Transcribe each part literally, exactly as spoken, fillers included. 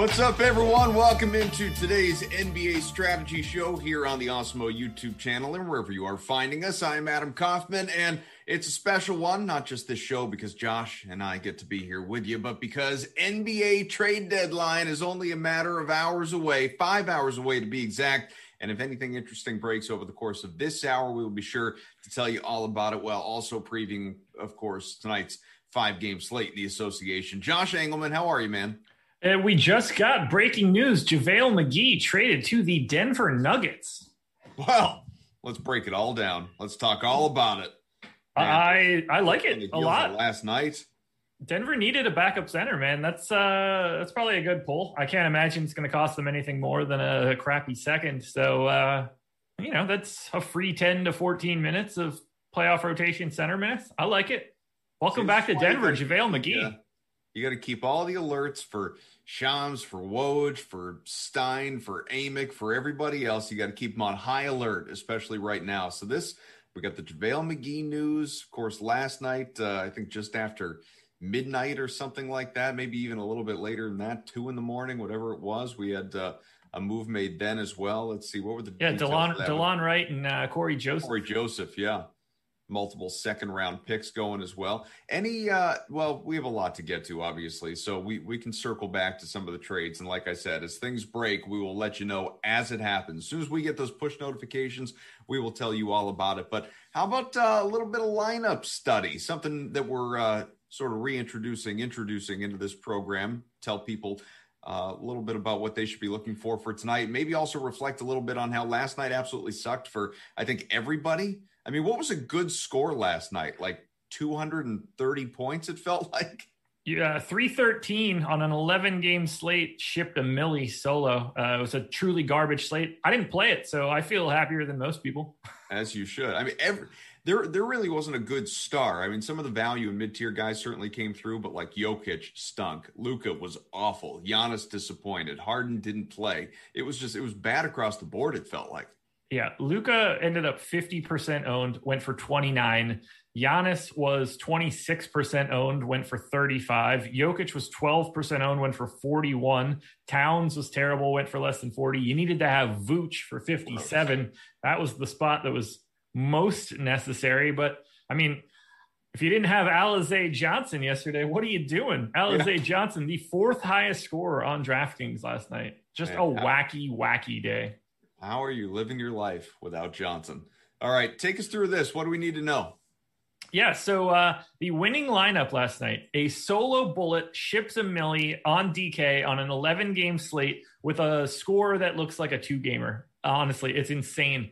What's up, everyone? Welcome into today's N B A Strategy Show here on the Awesemo YouTube channel and wherever you are finding us. I'm Adam Kaufman, and it's a special one, not just this show because Josh and I get to be here with you, but because N B A trade deadline is only a matter of hours away, five hours away to be exact. And if anything interesting breaks over the course of this hour, we will be sure to tell you all about it, while also previewing, of course, tonight's five-game slate in the association. Josh Engelman, how are you, man? And we just got breaking news. JaVale McGee traded to the Denver Nuggets. Well, let's break it all down. Let's talk all about it. Man, I I like it a lot. Last night, Denver needed a backup center, man. That's uh that's probably a good pull. I can't imagine it's going to cost them anything more than a crappy second. So uh, you know, that's a free ten to fourteen minutes of playoff rotation center minutes. I like it. Welcome back to Denver, JaVale McGee. Yeah. You got to keep all the alerts for Shams, for Woj, for Stein, for Amick, for everybody else. You got to keep them on high alert, especially right now. So this, we got the JaVale McGee news, of course, last night, uh, I think just after midnight or something like that, maybe even a little bit later than that, two in the morning, whatever it was. We had uh, a move made then as well. Let's see, what were the yeah, DeLon, DeLon Wright and uh, Corey Joseph. Corey Joseph, yeah. Multiple second round picks going as well. Any, uh, well, we have a lot to get to, obviously, so we, we can circle back to some of the trades. And like I said, as things break, we will let you know as it happens. As soon as we get those push notifications, we will tell you all about it. But how about uh, a little bit of lineup study, something that we're uh, sort of reintroducing, introducing into this program, tell people uh, a little bit about what they should be looking for for tonight. Maybe also reflect a little bit on how last night absolutely sucked for, I think, everybody. I mean, what was a good score last night? Like two hundred thirty points, it felt like? Yeah, three thirteen on an eleven-game slate, shipped a milli solo. Uh, it was a truly garbage slate. I didn't play it, so I feel happier than most people. As you should. I mean, every, there there really wasn't a good star. I mean, some of the value and mid-tier guys certainly came through, but like Jokic stunk. Luka was awful. Giannis disappointed. Harden didn't play. It was just, it was bad across the board, it felt like. Yeah, Luka ended up fifty percent owned, went for twenty-nine. Giannis was twenty-six percent owned, went for thirty-five. Jokic was twelve percent owned, went for forty-one. Towns was terrible, went for less than forty. You needed to have Vooch for fifty-seven. That was the spot that was most necessary. But, I mean, if you didn't have Alize Johnson yesterday, what are you doing? Alize yeah. Johnson, the fourth highest scorer on DraftKings last night. Just Man, a wacky, wacky day. How are you living your life without Johnson? All right, take us through this. What do we need to know? Yeah, so uh, the winning lineup last night, a solo bullet ships a milli on D K on an eleven-game slate with a score that looks like a two-gamer. Honestly, it's insane.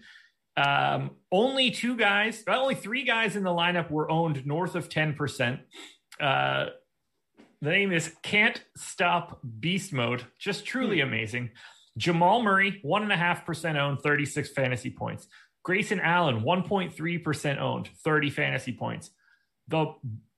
Um, only two guys, only three guys in the lineup were owned north of ten percent. Uh, the name is Can't Stop Beast Mode. Just truly hmm. amazing. Jamal Murray, one point five percent owned, thirty-six fantasy points. Grayson Allen, one point three percent owned, thirty fantasy points. The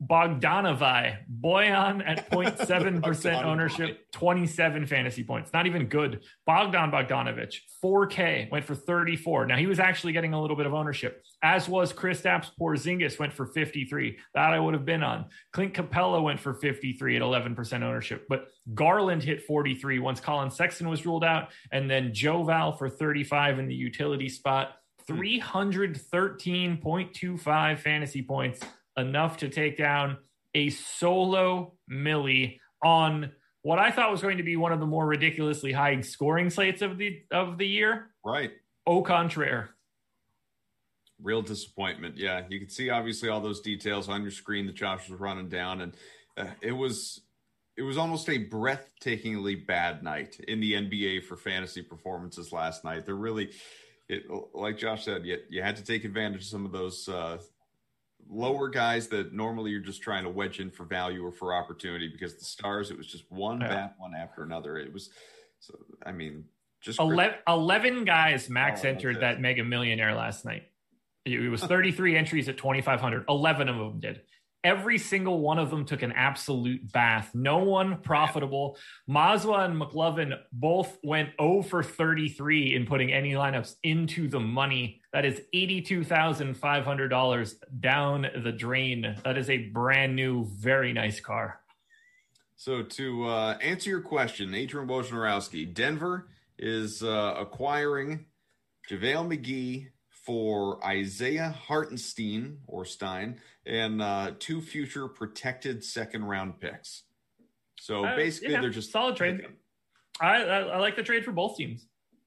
Bogdanovi, Boyan at zero point seven percent ownership, twenty-seven fantasy points. Not even good. Bogdan Bogdanovic, four K, went for thirty-four. Now, he was actually getting a little bit of ownership, as was Kristaps Porzingis, went for fifty-three. That I would have been on. Clint Capella went for fifty-three at eleven percent ownership. But Garland hit forty-three once Colin Sexton was ruled out. And then Joe Val for thirty-five in the utility spot. three hundred thirteen point two five fantasy points. Enough to take down a solo milli on what I thought was going to be one of the more ridiculously high scoring slates of the of the year. Right. Au contraire. Real disappointment. Yeah, you can see obviously all those details on your screen that Josh was running down, and uh, it was it was almost a breathtakingly bad night in the N B A for fantasy performances last night. They're really, it, like Josh said, you, you had to take advantage of some of those uh, lower guys that normally you're just trying to wedge in for value or for opportunity, because the stars, it was just one yeah. bad one after another. It was, so I mean, just eleven, eleven guys max oh, entered that Mega Millionaire last night. It was thirty-three entries at twenty-five hundred. eleven of them did. Every single one of them took an absolute bath. No one profitable. Mazwa and McLovin both went zero for thirty-three in putting any lineups into the money. That is eighty-two thousand five hundred dollars down the drain. That is a brand new, very nice car. So to uh, answer your question, Adrian Wojnarowski, Denver is uh, acquiring JaVale McGee for Isaiah Hartenstein or Stein and uh, two future protected second round picks. So uh, basically, yeah, they're just solid trade. I, I I like the trade for both teams.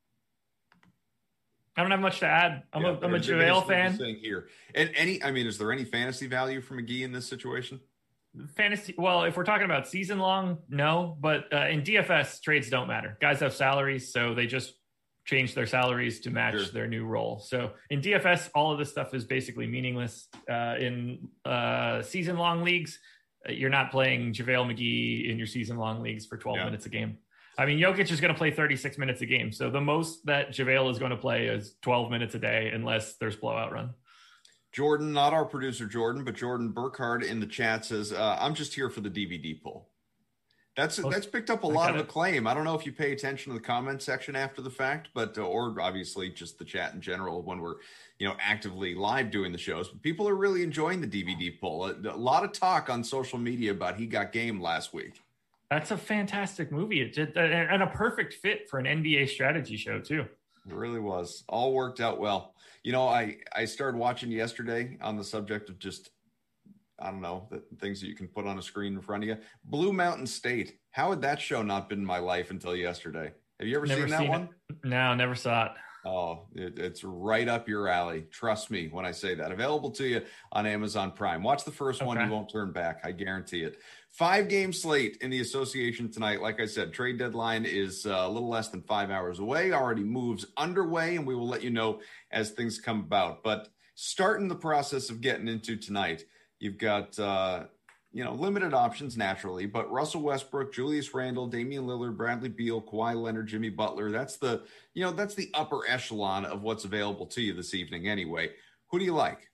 I don't have much to add. I'm yeah, a I'm a JaVale fan. Saying here, and any, I mean, is there any fantasy value for McGee in this situation? Fantasy, well, if we're talking about season long, no. But uh, in D F S, trades don't matter. Guys have salaries, so they just change their salaries to match sure. their new role. So in D F S, all of this stuff is basically meaningless. Uh, in uh, season long leagues, you're not playing JaVale McGee in your season long leagues for twelve yeah. minutes a game. I mean, Jokic is going to play thirty-six minutes a game. So the most that JaVale is going to play is twelve minutes a day, unless there's blowout run. Jordan, not our producer Jordan, but Jordan Burkhardt in the chat says, uh, I'm just here for the D V D pull. That's well, that's picked up a lot of acclaim. I don't know if you pay attention to the comment section after the fact, but uh, or obviously just the chat in general when we're, you know, actively live doing the shows. But people are really enjoying the D V D pull. A, a lot of talk on social media about He Got Game last week. That's a fantastic movie. It did, and a perfect fit for an N B A strategy show too. It really was. All worked out well. You know, I, I started watching yesterday on the subject of just, I don't know, the things that you can put on a screen in front of you. Blue Mountain State. How had that show not been in my life until yesterday? Have you ever never seen that seen one? It. No, never saw it. Oh, it, it's right up your alley. Trust me when I say that. Available to you on Amazon Prime. Watch the first okay. one. You won't turn back. I guarantee it. Five game slate in the association tonight. Like I said, trade deadline is uh, a little less than five hours away. Already moves underway, and we will let you know as things come about. But starting the process of getting into tonight, you've got, uh, you know, limited options naturally, but Russell Westbrook, Julius Randle, Damian Lillard, Bradley Beal, Kawhi Leonard, Jimmy Butler. That's the, you know, that's the upper echelon of what's available to you this evening anyway. Who do you like?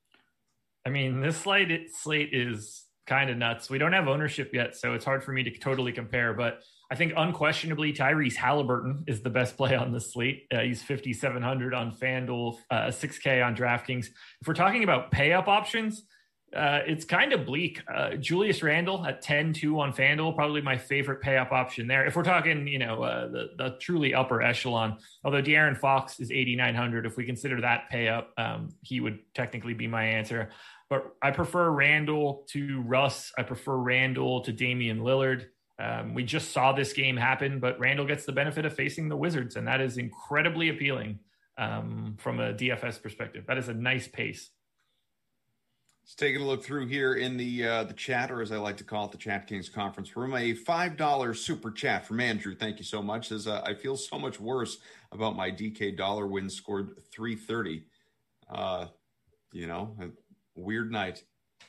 I mean, this slate, slate is kind of nuts. We don't have ownership yet, so it's hard for me to totally compare, but I think unquestionably Tyrese Halliburton is the best play on this slate. Uh, he's fifty-seven hundred on FanDuel, uh, six K on DraftKings. If we're talking about pay up options, Uh, it's kind of bleak. Uh, Julius Randle at ten two on FanDuel, probably my favorite pay up option there. If we're talking, you know, uh, the, the truly upper echelon, although De'Aaron Fox is eighty-nine hundred, if we consider that pay up, um, he would technically be my answer. But I prefer Randle to Russ. I prefer Randle to Damian Lillard. Um, we just saw this game happen, but Randle gets the benefit of facing the Wizards, and that is incredibly appealing um, from a D F S perspective. That is a nice pace. Let's take a look through here in the uh, the chat, or as I like to call it, the Chat Kings conference room. A five dollars super chat from Andrew. Thank you so much. Says, uh, I feel so much worse about my D K dollar win scored three thirty. Uh, you know, a weird night.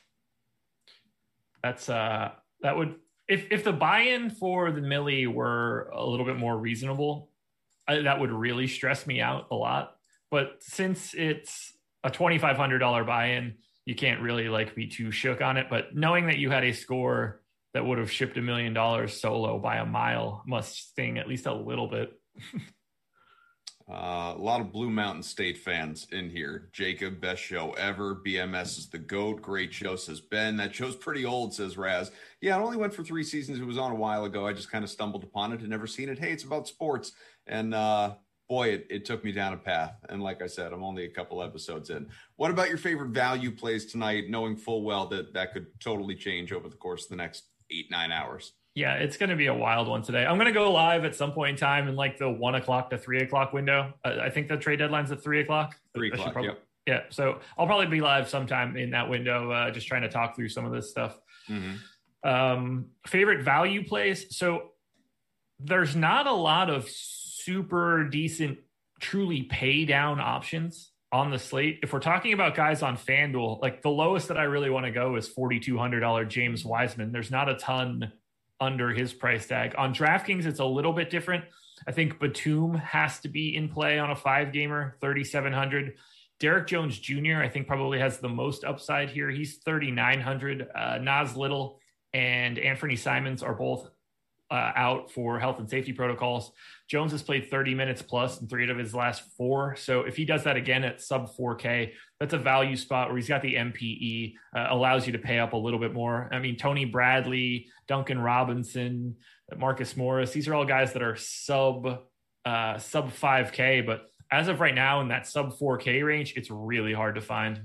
That's uh, that would if if the buy-in for the Millie were a little bit more reasonable, I, that would really stress me out a lot. But since it's a twenty-five hundred dollars buy-in, you can't really like be too shook on it. But knowing that you had a score that would have shipped a million dollars solo by a mile must sting at least a little bit. uh, a lot of Blue Mountain State fans in here. Jacob, best show ever. B M S is the GOAT. Great show, says Ben. That show's pretty old, says Raz. Yeah, it only went for three seasons. It was on a while ago. I just kind of stumbled upon it and never seen it. Hey, it's about sports. And, uh, boy, it, it took me down a path. And like I said, I'm only a couple episodes in. What about your favorite value plays tonight, knowing full well that that could totally change over the course of the next eight, nine hours? Yeah, it's going to be a wild one today. I'm going to go live at some point in time in like the one o'clock to three o'clock window. Uh, I think the trade deadline's at three o'clock. Three o'clock, probably, yep. Yeah, so I'll probably be live sometime in that window, uh, just trying to talk through some of this stuff. Mm-hmm. Um, favorite value plays. So there's not a lot of super decent truly pay down options on the slate. If we're talking about guys on FanDuel, like the lowest that I really want to go is forty-two hundred dollars James Wiseman. There's not a ton under his price tag. On DraftKings, it's a little bit different. I think Batum has to be in play on a five gamer, thirty-seven hundred. Derek Jones Junior, I think probably has the most upside here. He's thirty-nine hundred. Uh, Nas Little and Anthony Simons are both uh, out for health and safety protocols. Jones has played thirty minutes plus in three of his last four. So if he does that again at sub four K, that's a value spot where he's got the M P E, uh, allows you to pay up a little bit more. I mean, Tony Bradley, Duncan Robinson, Marcus Morris, these are all guys that are sub uh, sub five K, but as of right now in that sub four K range, it's really hard to find.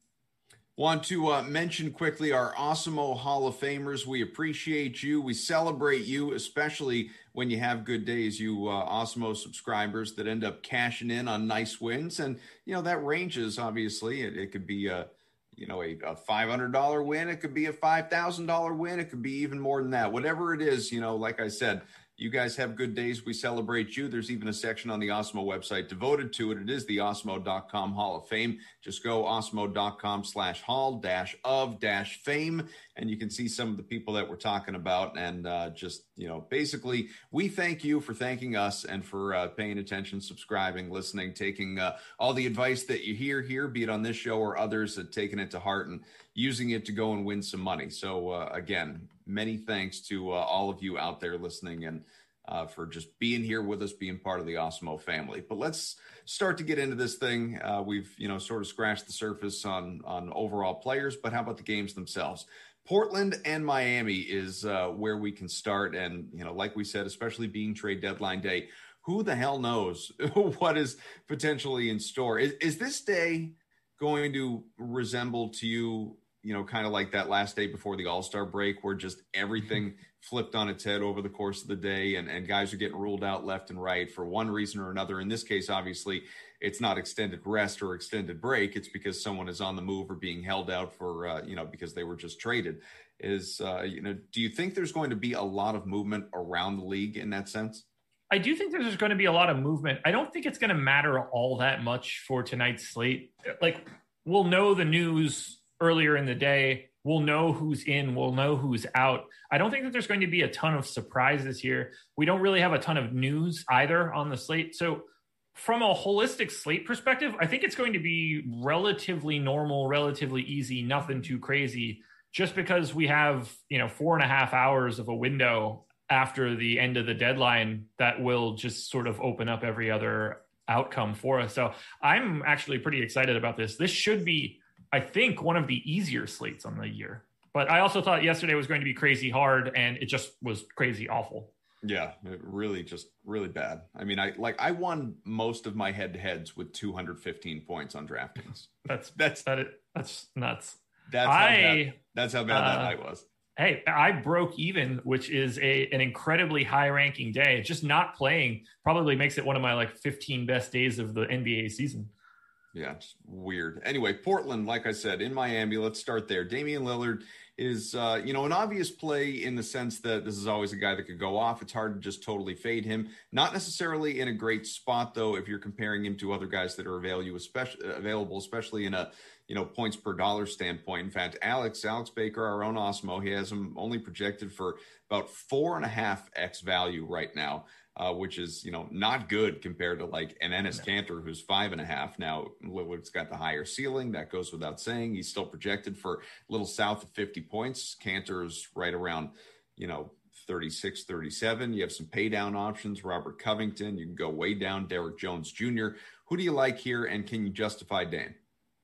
Want to uh, mention quickly our Awesemo Hall of Famers. We appreciate you. We celebrate you, especially when you have good days, you uh, Awesemo subscribers that end up cashing in on nice wins. And, you know, that ranges, obviously. It, it could be a, you know, a, a five hundred dollars win. It could be a five thousand dollars win. It could be even more than that. Whatever it is, you know, like I said, you guys have good days. We celebrate you. There's even a section on the Awesemo website devoted to it. It is the awesemo dot com Hall of Fame. Just go awesemo dot com slash hall dash of dash fame, and you can see some of the people that we're talking about. And uh, just, you know, basically, we thank you for thanking us and for uh, paying attention, subscribing, listening, taking uh, all the advice that you hear here, be it on this show or others, and taking it to heart and using it to go and win some money. So, uh, again, many thanks to uh, all of you out there listening and uh, for just being here with us, being part of the Awesemo family. But let's start to get into this thing. Uh, we've, you know, sort of scratched the surface on, on overall players, but how about the games themselves? Portland and Miami is uh, where we can start. And, you know, like we said, especially being trade deadline day, who the hell knows what is potentially in store? Is, is this day going to resemble to you, you know, kind of like that last day before the All-Star break where just everything flipped on its head over the course of the day and, and guys are getting ruled out left and right for one reason or another? In this case, obviously, it's not extended rest or extended break. It's because someone is on the move or being held out for, uh, you know, because they were just traded. Is, uh, you know, do you think there's going to be a lot of movement around the league in that sense? I do think there's going to be a lot of movement. I don't think it's going to matter all that much for tonight's slate. Like, we'll know the news earlier in the day. We'll know who's in. We'll know who's out. I don't think that there's going to be a ton of surprises here. We don't really have a ton of news either on the slate. So from a holistic slate perspective, I think it's going to be relatively normal, relatively easy, nothing too crazy, just because we have, you know, four and a half hours of a window after the end of the deadline that will just sort of open up every other outcome for us. So I'm actually pretty excited about this. This should be, I think, one of the easier slates on the year. But I also thought yesterday was going to be crazy hard, and it just was crazy awful. Yeah, it really just really bad. I mean, I like I won most of my head-to-heads with two hundred fifteen points on DraftKings. That's that's that it, that's nuts. That's I, how bad, that's how bad uh, that night was. Hey, I broke even, which is a an incredibly high-ranking day. Just not playing probably makes it one of my like fifteen best days of the N B A season. Yeah, it's weird. Anyway, Portland, like I said, in Miami, let's start there. Damian Lillard is, uh, you know, an obvious play in the sense that this is always a guy that could go off. It's hard to just totally fade him. Not necessarily in a great spot, though, if you're comparing him to other guys that are available, especially, available, especially in a, you know, points per dollar standpoint. In fact, Alex, Alex Baker, our own Awesemo, he has him only projected for about four and a half X value right now. Uh, which is, you know, not good compared to like an Enes Kanter, who's five and a half. Now, Lillard's got the higher ceiling. That goes without saying. He's still projected for a little south of fifty points. Kanter's right around, you know, thirty-six, thirty-seven. You have some pay down options. Robert Covington. You can go way down. Derrick Jones Junior Who do you like here, and can you justify Dame?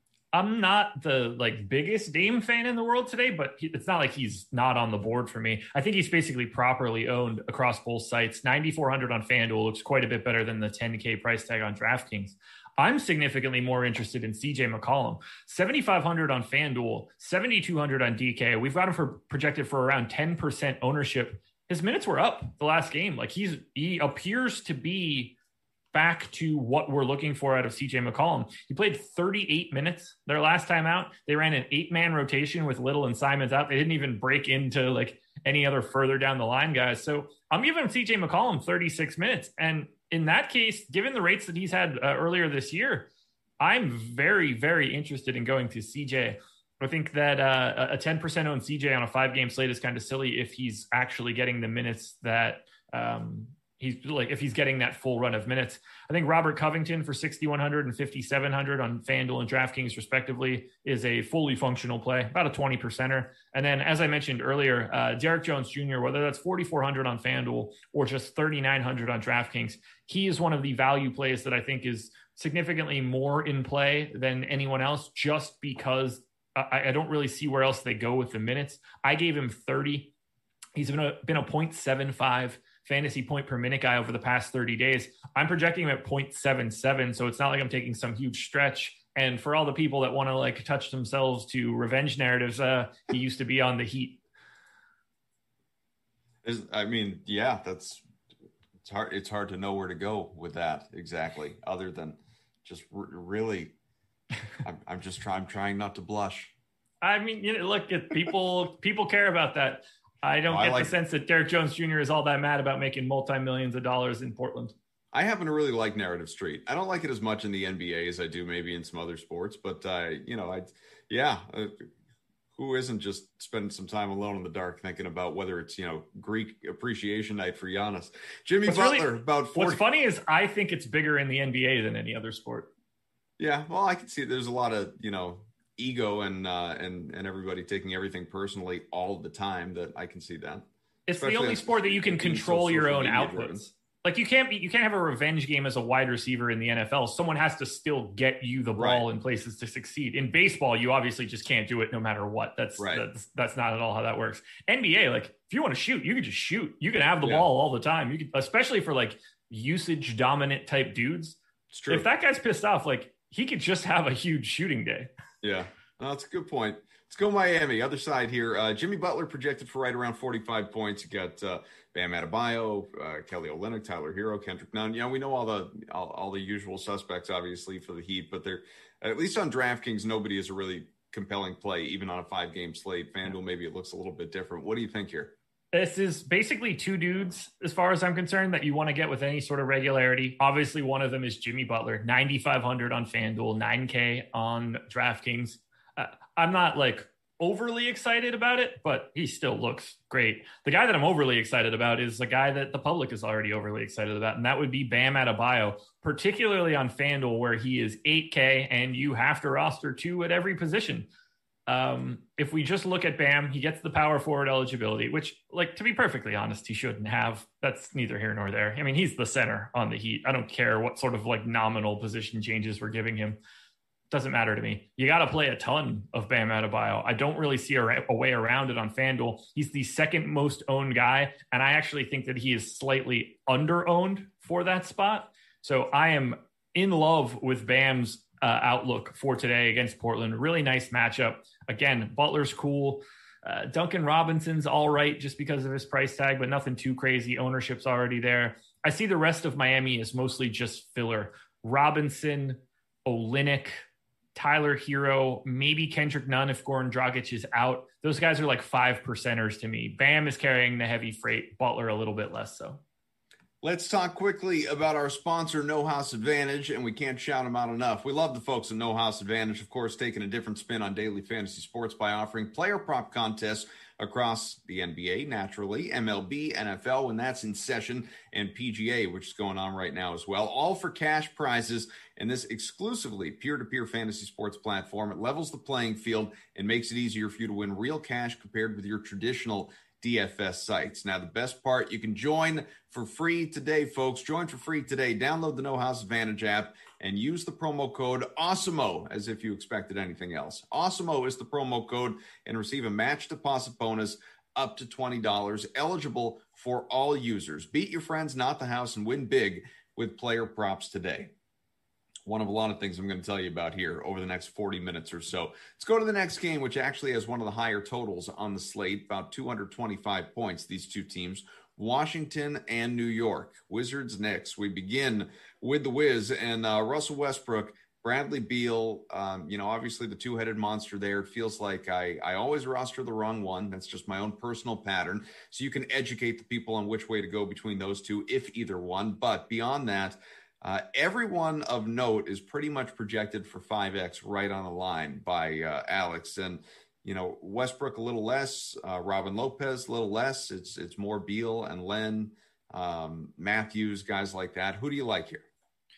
I'm not the like biggest Dame fan in the world today, but he, it's not like he's not on the board for me. I think he's basically properly owned across both sites. ninety-four hundred on FanDuel looks quite a bit better than the ten K price tag on DraftKings. I'm significantly more interested in C J McCollum. seventy-five hundred on FanDuel, seventy-two hundred on D K. We've got him for projected for around ten percent ownership. His minutes were up the last game. Like he's he appears to be back to what we're looking for out of C J McCollum. He played thirty-eight minutes their last time out. They ran an eight-man rotation with Little and Simons out. They didn't even break into like any other further down the line guys. So I'm giving C J McCollum thirty-six minutes. And in that case, given the rates that he's had uh, earlier this year, I'm very, very interested in going to C J. I think that uh, a ten percent owned C J on a five-game slate is kind of silly if he's actually getting the minutes that um, he's like, if he's getting that full run of minutes. I think Robert Covington for sixty-one hundred and fifty-seven hundred on FanDuel and DraftKings respectively is a fully functional play, about a twenty percenter. And then, as I mentioned earlier, uh, Derek Jones Junior, whether that's forty-four hundred on FanDuel or just thirty-nine hundred on DraftKings, he is one of the value plays that I think is significantly more in play than anyone else, just because I, I don't really see where else they go with the minutes. I gave him thirty. He's been a, been a point seven five fantasy point per minute guy over the past thirty days. I'm projecting him at point seven seven. So it's not like I'm taking some huge stretch. And for all the people that want to like touch themselves to revenge narratives, uh, he used to be on the Heat. Is, I mean, yeah, that's, it's hard. It's hard to know where to go with that exactly. Other than just r- really, I'm, I'm just trying, I'm trying not to blush. I mean, you know, look at people, people care about that. I don't well, get I like, the sense that Derek Jones Junior is all that mad about making multi-millions of dollars in Portland. I happen to really like Narrative Street. I don't like it as much in the N B A as I do maybe in some other sports, but uh, you know, I, yeah, uh, who isn't just spending some time alone in the dark thinking about whether it's, you know, Greek appreciation night for Giannis. Jimmy what's Butler, really, about forty. What's funny is I think it's bigger in the N B A than any other sport. Yeah, well, I can see there's a lot of, you know, ego and uh, and and everybody taking everything personally all the time. That I can see that. It's Especially the only sport that you can control so your own outputs. Driven. Like you can't be, you can't have a revenge game as a wide receiver in the N F L. Someone has to still get you the ball right. in places to succeed. In baseball, you obviously just can't do it no matter what. That's right. that's that's not at all how that works. N B A, like if you want to shoot, you can just shoot. You can have the yeah. ball all the time. You can, especially for like usage dominant type dudes. It's true. If that guy's pissed off, like he could just have a huge shooting day. Yeah, no, that's a good point. Let's go Miami. Other side here. Uh, Jimmy Butler projected for right around forty-five points. You got uh, Bam Adebayo, uh, Kelly Olynyk, Tyler Hero, Kendrick Nunn. You know, we know all the all, all the usual suspects, obviously, for the Heat, but they're at least on DraftKings, nobody is a really compelling play, even on a five-game slate. FanDuel, maybe it looks a little bit different. What do you think here? This is basically two dudes, as far as I'm concerned, that you want to get with any sort of regularity. Obviously, one of them is Jimmy Butler, ninety-five hundred on FanDuel, nine K on DraftKings. Uh, I'm not like overly excited about it, but he still looks great. The guy that I'm overly excited about is the guy that the public is already overly excited about, and that would be Bam Adebayo, particularly on FanDuel, where he is eight K and you have to roster two at every position. Um, if we just look at Bam, he gets the power forward eligibility, which, like, to be perfectly honest, he shouldn't have. That's neither here nor there. I mean, he's the center on the Heat. I don't care what sort of like nominal position changes we're giving him. Doesn't matter to me. You got to play a ton of Bam Adebayo. I don't really see a, a way around it on FanDuel. He's the second most owned guy, and I actually think that he is slightly under-owned for that spot. So I am in love with Bam's uh, outlook for today against Portland. Really nice matchup. Again, Butler's cool. Uh, Duncan Robinson's all right just because of his price tag, but nothing too crazy. Ownership's already there. I see the rest of Miami as mostly just filler. Robinson, Olynyk, Tyler Hero, maybe Kendrick Nunn if Goran Dragic is out. Those guys are like five percenters to me. Bam is carrying the heavy freight. Butler a little bit less so. Let's talk quickly about our sponsor, No House Advantage, and we can't shout them out enough. We love the folks at No House Advantage, of course, taking a different spin on daily fantasy sports by offering player prop contests across the N B A, naturally, M L B, N F L, when that's in session, and P G A, which is going on right now as well, all for cash prizes. And this exclusively peer-to-peer fantasy sports platform, it levels the playing field and makes it easier for you to win real cash compared with your traditional D F S sites. Now, the best part, you can join for free today, folks. Join for free today. Download the No House Advantage app and use the promo code AWESOMO as if you expected anything else. AWESOMO is the promo code and receive a match deposit bonus up to twenty dollars, eligible for all users. Beat your friends, not the house, and win big with player props today. One of a lot of things I'm going to tell you about here over the next forty minutes or so. Let's go to the next game, which actually has one of the higher totals on the slate, about two hundred twenty-five points, these two teams, Washington and New York. Wizards, Knicks. We begin with the Wiz and uh, Russell Westbrook, Bradley Beal. Um, you know, obviously the two-headed monster there. It feels like I, I always roster the wrong one. That's just my own personal pattern. So you can educate the people on which way to go between those two, if either one. But beyond that, Uh, everyone of note is pretty much projected for five X right on the line by uh, Alex. And, you know, Westbrook a little less, uh, Robin Lopez a little less. It's it's more Beal and Len, um, Matthews, guys like that. Who do you like here?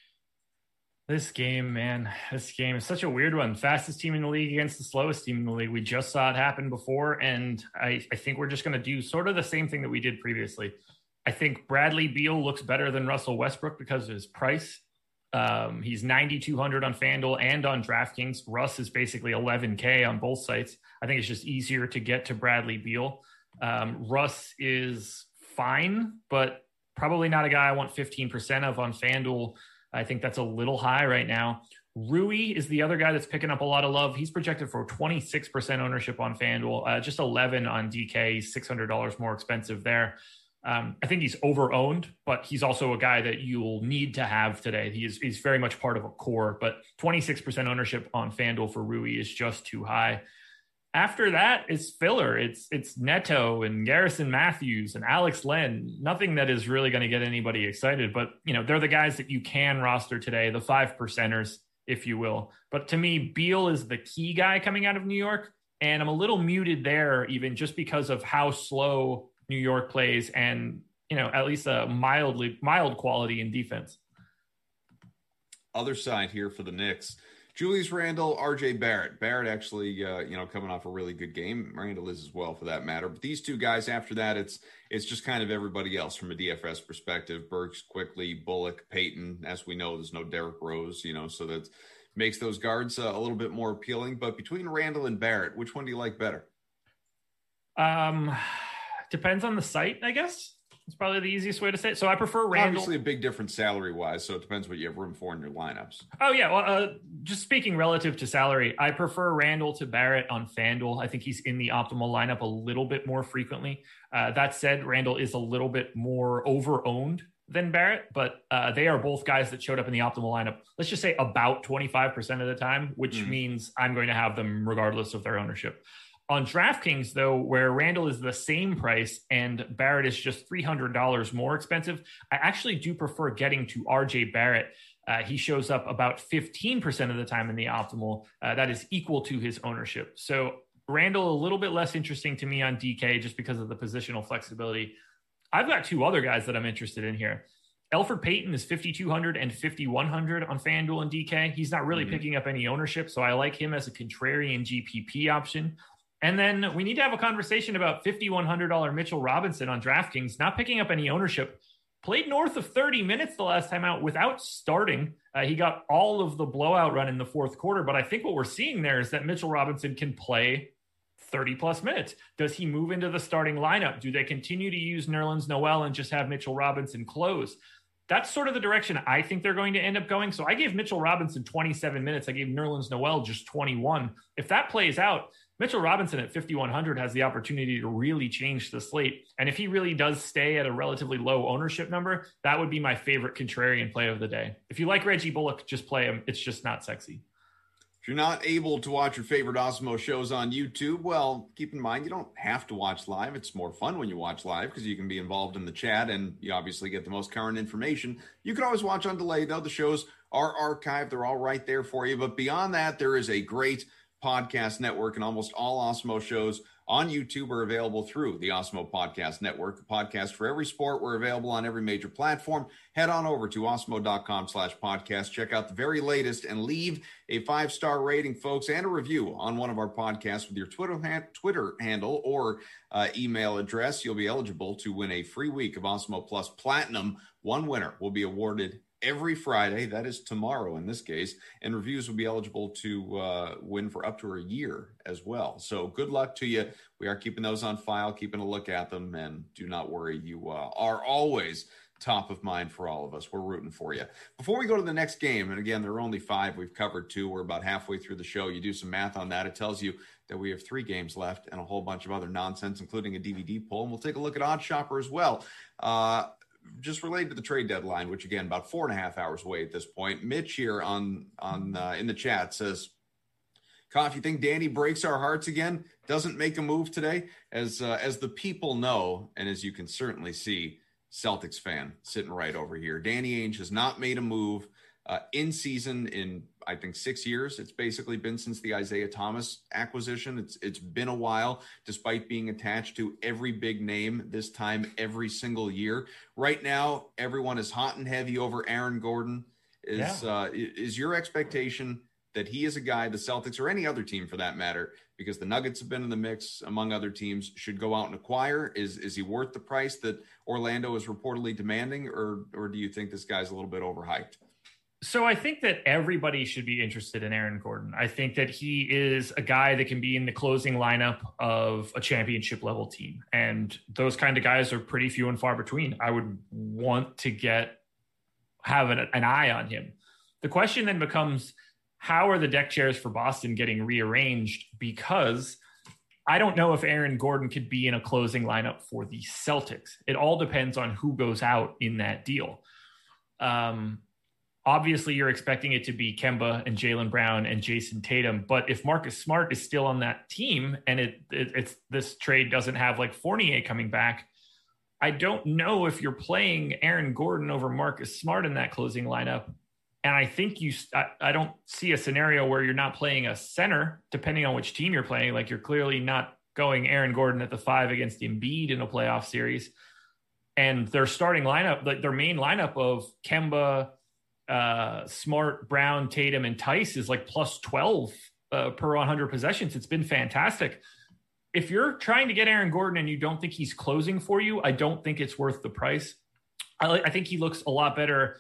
This game, man, this game is such a weird one. Fastest team in the league against the slowest team in the league. We just saw it happen before, and I, I think we're just going to do sort of the same thing that we did previously. I think Bradley Beal looks better than Russell Westbrook because of his price. Um, he's ninety-two hundred on FanDuel and on DraftKings. Russ is basically eleven K on both sites. I think it's just easier to get to Bradley Beal. Um, Russ is fine, but probably not a guy I want fifteen percent of on FanDuel. I think that's a little high right now. Rui is the other guy that's picking up a lot of love. He's projected for twenty-six percent ownership on FanDuel, uh, just eleven on D K, six hundred dollars more expensive there. Um, I think he's over-owned, but he's also a guy that you'll need to have today. He is, he's very much part of a core, but twenty-six percent ownership on FanDuel for Rui is just too high. After that, it's filler. It's it's Neto and Garrison Matthews and Alex Len. Nothing that is really going to get anybody excited, but you know they're the guys that you can roster today, the five percenters, if you will. But to me, Beal is the key guy coming out of New York, and I'm a little muted there, even just because of how slow New York plays, and you know at least a mildly mild quality in defense. Other side here for the Knicks. Julius Randle, R J Barrett. Barrett actually, uh, you know, coming off a really good game. Randle is as well, for that matter. But these two guys, after that, it's it's just kind of everybody else from a D F S perspective. Burks, Quickly, Bullock, Payton. As we know, there's no Derrick Rose, you know, so that makes those guards uh, a little bit more appealing. But between Randle and Barrett, which one do you like better? Um, depends on the site, I guess. It's probably the easiest way to say it. So I prefer Randle. Obviously a big difference salary-wise, so it depends what you have room for in your lineups. Oh, yeah. Well, uh, just speaking relative to salary, I prefer Randle to Barrett on FanDuel. I think he's in the optimal lineup a little bit more frequently. Uh, that said, Randle is a little bit more over-owned than Barrett, but uh, they are both guys that showed up in the optimal lineup, let's just say about twenty-five percent of the time, which mm. means I'm going to have them regardless of their ownership. On DraftKings, though, where Randle is the same price and Barrett is just three hundred dollars more expensive, I actually do prefer getting to R J Barrett. Uh, he shows up about fifteen percent of the time in the optimal. Uh, that is equal to his ownership. So Randle, a little bit less interesting to me on D K just because of the positional flexibility. I've got two other guys that I'm interested in here. Elfrid Payton is fifty-two hundred and fifty-one hundred on FanDuel and D K. He's not really mm-hmm. picking up any ownership, so I like him as a contrarian G P P option. And then we need to have a conversation about fifty-one hundred dollars Mitchell Robinson on DraftKings, not picking up any ownership. Played north of thirty minutes the last time out without starting. Uh, he got all of the blowout run in the fourth quarter, but I think what we're seeing there is that Mitchell Robinson can play thirty plus minutes. Does he move into the starting lineup? Do they continue to use Nerlens Noel and just have Mitchell Robinson close? That's sort of the direction I think they're going to end up going. So I gave Mitchell Robinson twenty-seven minutes. I gave Nerlens Noel just twenty-one. If that plays out, Mitchell Robinson at fifty-one hundred has the opportunity to really change the slate. And if he really does stay at a relatively low ownership number, that would be my favorite contrarian play of the day. If you like Reggie Bullock, just play him. It's just not sexy. If you're not able to watch your favorite Awesemo shows on YouTube, well, keep in mind you don't have to watch live. It's more fun when you watch live because you can be involved in the chat and you obviously get the most current information. You can always watch on delay, though. The shows are archived. They're all right there for you. But beyond that, there is a great podcast network, and almost all Awesemo shows on YouTube are available through the Awesemo Podcast Network. A podcast for every sport. We're available on every major platform. Head on over to awesemo.com slash podcast. Check out the very latest and leave a five-star rating, folks, and a review on one of our podcasts with your Twitter, ha- Twitter handle or uh, email address. You'll be eligible to win a free week of Awesemo Plus Platinum. One winner will be awarded every Friday, that is tomorrow in this case, and reviews will be eligible to uh, win for up to a year as well. So good luck to you. We are keeping those on file, keeping a look at them, and do not worry, you uh, are always top of mind for all of us. We're rooting for you. Before we go to the next game, and again, there are only five. We've covered two. We're about halfway through the show. You do some math on that. It tells you that we have three games left and a whole bunch of other nonsense, including a D V D poll. And we'll take a look at Odd Shopper as well. Uh, just related to the trade deadline, which again, about four and a half hours away at this point. Mitch here on, on uh, in the chat says, Koff, you think Danny breaks our hearts again? Doesn't make a move today? As uh, as the people know, and as you can certainly see, Celtics fan sitting right over here. Danny Ainge has not made a move uh, in season in, I think, six years. It's basically been since the Isaiah Thomas acquisition. It's It's been a while, despite being attached to every big name this time every single year. Right now, everyone is hot and heavy over Aaron Gordon. Is, yeah. uh, is your expectation that he is a guy the Celtics, or any other team for that matter, because the Nuggets have been in the mix among other teams, should go out and acquire? Is is he worth the price that Orlando is reportedly demanding, or or do you think this guy's a little bit overhyped? So I think that everybody should be interested in Aaron Gordon. I think that he is a guy that can be in the closing lineup of a championship level team. And those kind of guys are pretty few and far between. I would want to get, have an, an eye on him. The question then becomes, how are the deck chairs for Boston getting rearranged? Because I don't know if Aaron Gordon could be in a closing lineup for the Celtics. It all depends on who goes out in that deal. Um, obviously, you're expecting it to be Kemba and Jaylen Brown and Jason Tatum. But if Marcus Smart is still on that team and it, it it's this trade doesn't have like Fournier coming back, I don't know if you're playing Aaron Gordon over Marcus Smart in that closing lineup. And I think you, I, I don't see a scenario where you're not playing a center, depending on which team you're playing. Like, you're clearly not going Aaron Gordon at the five against Embiid in a playoff series. And their starting lineup, like their main lineup of Kemba, uh, Smart, Brown, Tatum, and Tice is like plus twelve uh, per one hundred possessions. It's been fantastic. If you're trying to get Aaron Gordon and you don't think he's closing for you, I don't think it's worth the price. I, I think he looks a lot better,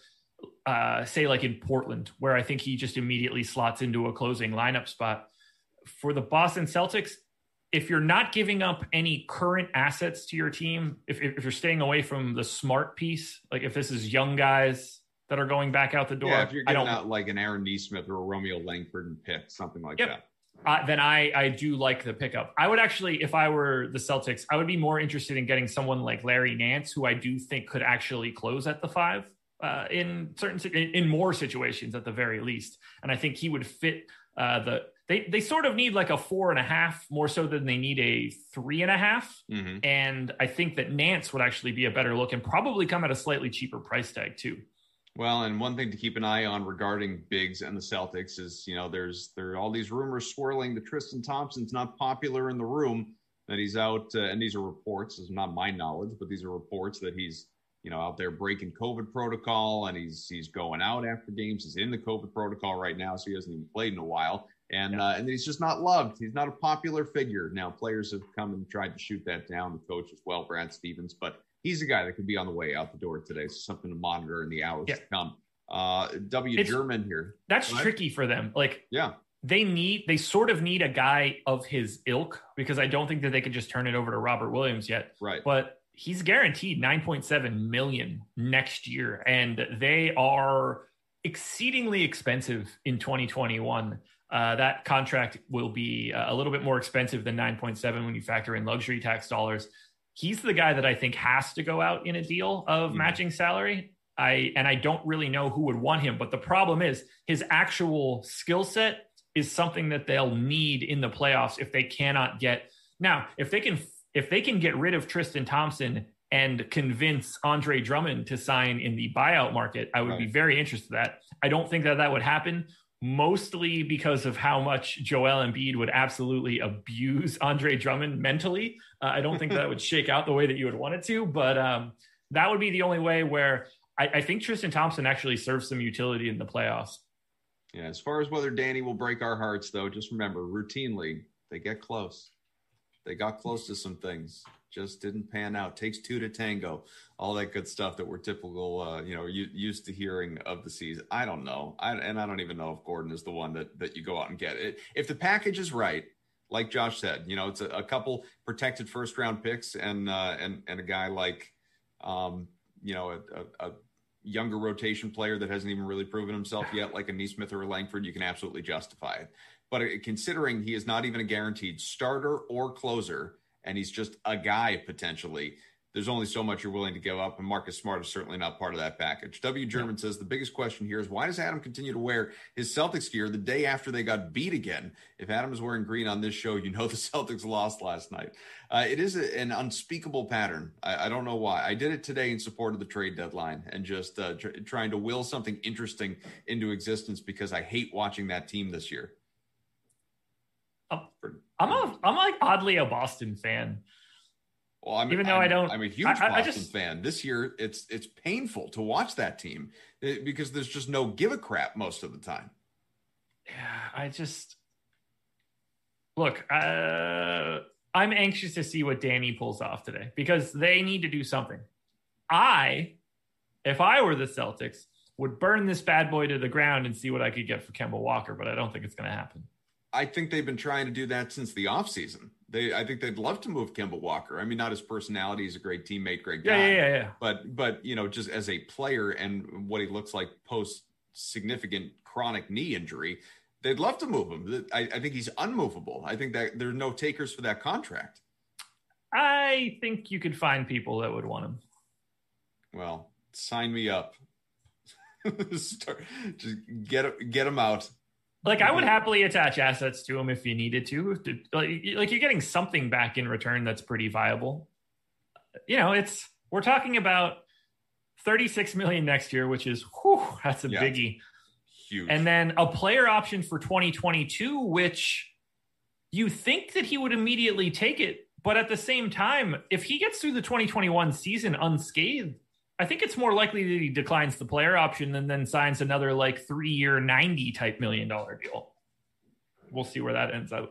uh, say like in Portland, where I think he just immediately slots into a closing lineup spot. For the Boston Celtics, if you're not giving up any current assets to your team, if, if you're staying away from the Smart piece, like if this is young guys that are going back out the door, yeah, if you're giving out like an Aaron Nesmith or a Romeo Langford and pick, something like yep. that. Uh, then I, I do like the pickup. I would actually, if I were the Celtics, I would be more interested in getting someone like Larry Nance, who I do think could actually close at the five uh, in certain, in, in more situations at the very least. And I think he would fit uh, the, they, they sort of need like a four and a half more so than they need a three and a half. Mm-hmm. And I think that Nance would actually be a better look and probably come at a slightly cheaper price tag too. Well, and one thing to keep an eye on regarding bigs and the Celtics is, you know, there's there are all these rumors swirling that Tristan Thompson's not popular in the room, that he's out, uh, and these are reports, this is not my knowledge, but these are reports that he's, you know, out there breaking COVID protocol, and he's he's going out after games. He's in the COVID protocol right now, so he hasn't even played in a while, and yeah. uh, and he's just not loved. He's not a popular figure. Now, players have come and tried to shoot that down, the coach as well, Brad Stevens, but he's a guy that could be on the way out the door today. So something to monitor in the hours yeah. to come. Uh, W. It's, German here. That's tricky for them. Like, yeah, they need, they sort of need a guy of his ilk, because I don't think that they could just turn it over to Robert Williams yet. Right. But he's guaranteed nine point seven million next year. And they are exceedingly expensive in twenty twenty-one. Uh, that contract will be a little bit more expensive than nine point seven when you factor in luxury tax dollars. He's the guy that I think has to go out in a deal of mm. matching salary. I and I don't really know who would want him, but the problem is his actual skill set is something that they'll need in the playoffs if they cannot get. Now, if they can if they can get rid of Tristan Thompson and convince Andre Drummond to sign in the buyout market, I would right. be very interested in that. I don't think that that would happen, mostly because of how much Joel Embiid would absolutely abuse Andre Drummond mentally. Uh, I don't think that would shake out the way that you would want it to, but um, that would be the only way where I, I think Tristan Thompson actually serves some utility in the playoffs. Yeah, as far as whether Danny will break our hearts, though, just remember, routinely, they get close. They got close to some things. Just didn't pan out. Takes two to tango. All that good stuff that we're typical, uh, you know, u- used to hearing of the season. I don't know. I, and I don't even know if Gordon is the one that, that you go out and get. It, if the package is right, like Josh said, you know, it's a, a couple protected first round picks and uh, and and a guy like, um, you know, a, a, a younger rotation player that hasn't even really proven himself yet, like a Nesmith or a Langford, you can absolutely justify it. But considering he is not even a guaranteed starter or closer, and he's just a guy potentially, there's only so much you're willing to give up, and Marcus Smart is certainly not part of that package. W. German says the biggest question here is why does Adam continue to wear his Celtics gear the day after they got beat again? If Adam is wearing green on this show, you know the Celtics lost last night. Uh, it is a, an unspeakable pattern. I, I don't know why. I did it today in support of the trade deadline and just uh, tr- trying to will something interesting into existence because I hate watching that team this year. I'm, I'm, a, I'm like oddly a Boston fan. Well, I'm, even though I'm, I don't, I'm a huge I, Boston I just, fan. This year, it's it's painful to watch that team because there's just no give a crap most of the time. Yeah, I just look. Uh, I'm anxious to see what Danny pulls off today because they need to do something. I, if I were the Celtics, would burn this bad boy to the ground and see what I could get for Kemba Walker, but I don't think it's going to happen. I think they've been trying to do that since the offseason. They, I think they'd love to move Kemba Walker. I mean, not his personality. He's a great teammate, great guy. Yeah, yeah, yeah, yeah. But, but you know, just as a player and what he looks like post significant chronic knee injury, they'd love to move him. I, I think he's unmovable. I think that there's no takers for that contract. I think you could find people that would want him. Well, sign me up. Start, just get get him out. Like, I would happily attach assets to him if you needed to. Like, like you're getting something back in return that's pretty viable. You know, it's we're talking about thirty-six million dollars next year, which is whew, that's a yeah, biggie. Huge. And then a player option for twenty twenty-two, which you think that he would immediately take it. But at the same time, if he gets through the twenty twenty-one season unscathed, I think it's more likely that he declines the player option and then signs another like three-year, ninety type million dollar deal. We'll see where that ends up.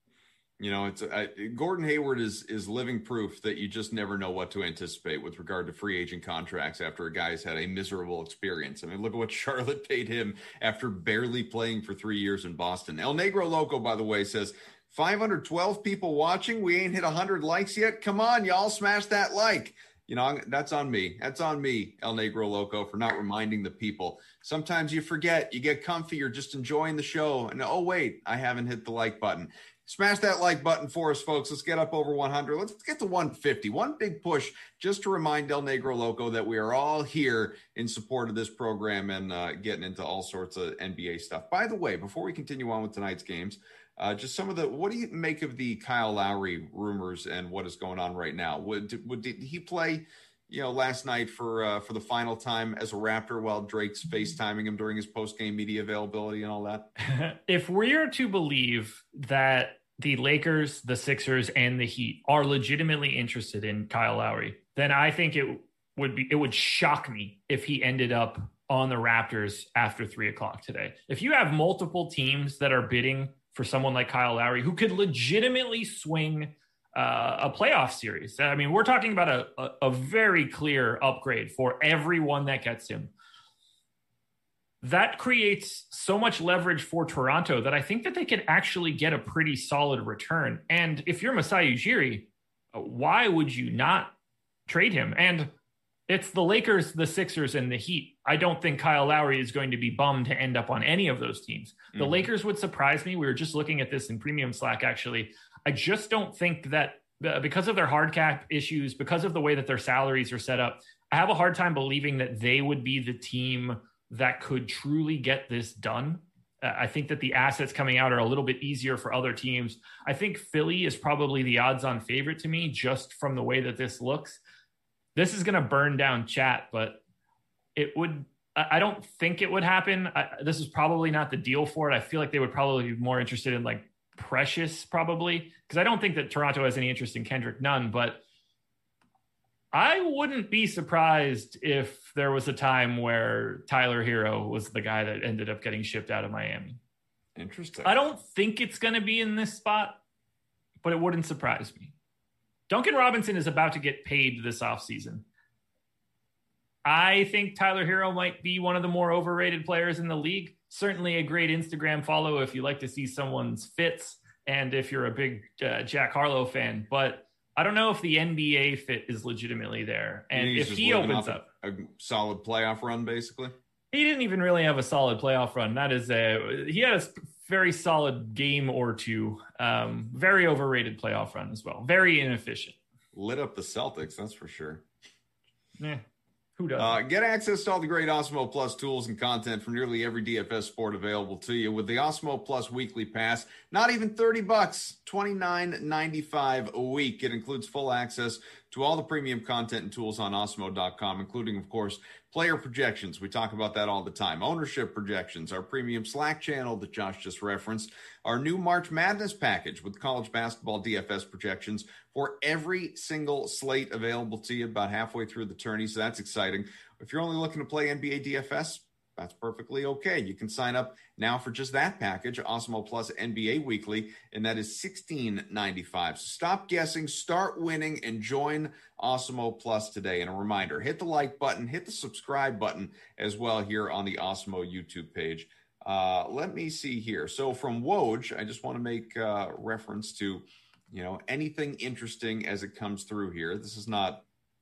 You know, it's uh, Gordon Hayward is is living proof that you just never know what to anticipate with regard to free agent contracts after a guy's had a miserable experience. I mean, look at what Charlotte paid him after barely playing for three years in Boston. El Negro Loco, by the way, says five hundred twelve people watching. We ain't hit one hundred likes yet. Come on, y'all, smash that like. You know, that's on me. That's on me, El Negro Loco, for not reminding the people. Sometimes you forget, you get comfy, you're just enjoying the show. And oh, wait, I haven't hit the like button. Smash that like button for us, folks. Let's get up over one hundred. Let's get to one fifty. One big push just to remind El Negro Loco that we are all here in support of this program and uh, getting into all sorts of N B A stuff. By the way, before we continue on with tonight's games, Uh, just some of the, what do you make of the Kyle Lowry rumors and what is going on right now? Would, would did he play, you know, last night for uh, for the final time as a Raptor while Drake's FaceTiming him during his post-game media availability and all that? If we're to believe that the Lakers, the Sixers, and the Heat are legitimately interested in Kyle Lowry, then I think it would be, it would shock me if he ended up on the Raptors after three o'clock today. If you have multiple teams that are bidding for someone like Kyle Lowry, who could legitimately swing uh, a playoff series. I mean, we're talking about a, a, a very clear upgrade for everyone that gets him. That creates so much leverage for Toronto that I think that they could actually get a pretty solid return. And if you're Masai Ujiri, why would you not trade him? And it's the Lakers, the Sixers, and the Heat. I don't think Kyle Lowry is going to be bummed to end up on any of those teams. The mm-hmm. Lakers would surprise me. We were just looking at this in Premium Slack, actually. I just don't think that uh, because of their hard cap issues, because of the way that their salaries are set up, I have a hard time believing that they would be the team that could truly get this done. Uh, I think that the assets coming out are a little bit easier for other teams. I think Philly is probably the odds-on favorite to me just from the way that this looks. This is going to burn down chat, but it would, I don't think it would happen. I, this is probably not the deal for it. I feel like they would probably be more interested in like Precious probably, because I don't think that Toronto has any interest in Kendrick Nunn, but I wouldn't be surprised if there was a time where Tyler Hero was the guy that ended up getting shipped out of Miami. Interesting. I don't think it's going to be in this spot, but it wouldn't surprise me. Duncan Robinson is about to get paid this offseason. I think Tyler Hero might be one of the more overrated players in the league. Certainly a great Instagram follow if you like to see someone's fits and if you're a big uh, Jack Harlow fan. But I don't know if the N B A fit is legitimately there. And if he opens up a solid playoff run, basically. He didn't even really have a solid playoff run. That is a, he had a very solid game or two. Um, very overrated playoff run as well. Very inefficient. lit up the Celtics, that's for sure. Yeah. Who does? Uh, get access to all the great Awesemo Plus tools and content from nearly every D F S sport available to you with the Awesemo Plus weekly pass. Not even thirty bucks, twenty-nine ninety-five a week. It includes full access to all the premium content and tools on awesemo dot com, including, of course, player projections. We talk about that all the time. Ownership projections, our premium Slack channel that Josh just referenced, our new March Madness package with college basketball D F S projections for every single slate available to you about halfway through the tourney. So that's exciting. If you're only looking to play N B A D F S, that's perfectly okay. You can sign up now for just that package, Awesemo Plus N B A Weekly, and that is sixteen ninety-five. So stop guessing, start winning, and join Awesemo Plus today. And a reminder, hit the like button, hit the subscribe button as well here on the Awesemo YouTube page. Uh, let me see here. So from Woj, I just want to make uh, reference to, you know, anything interesting as it comes through here. This is not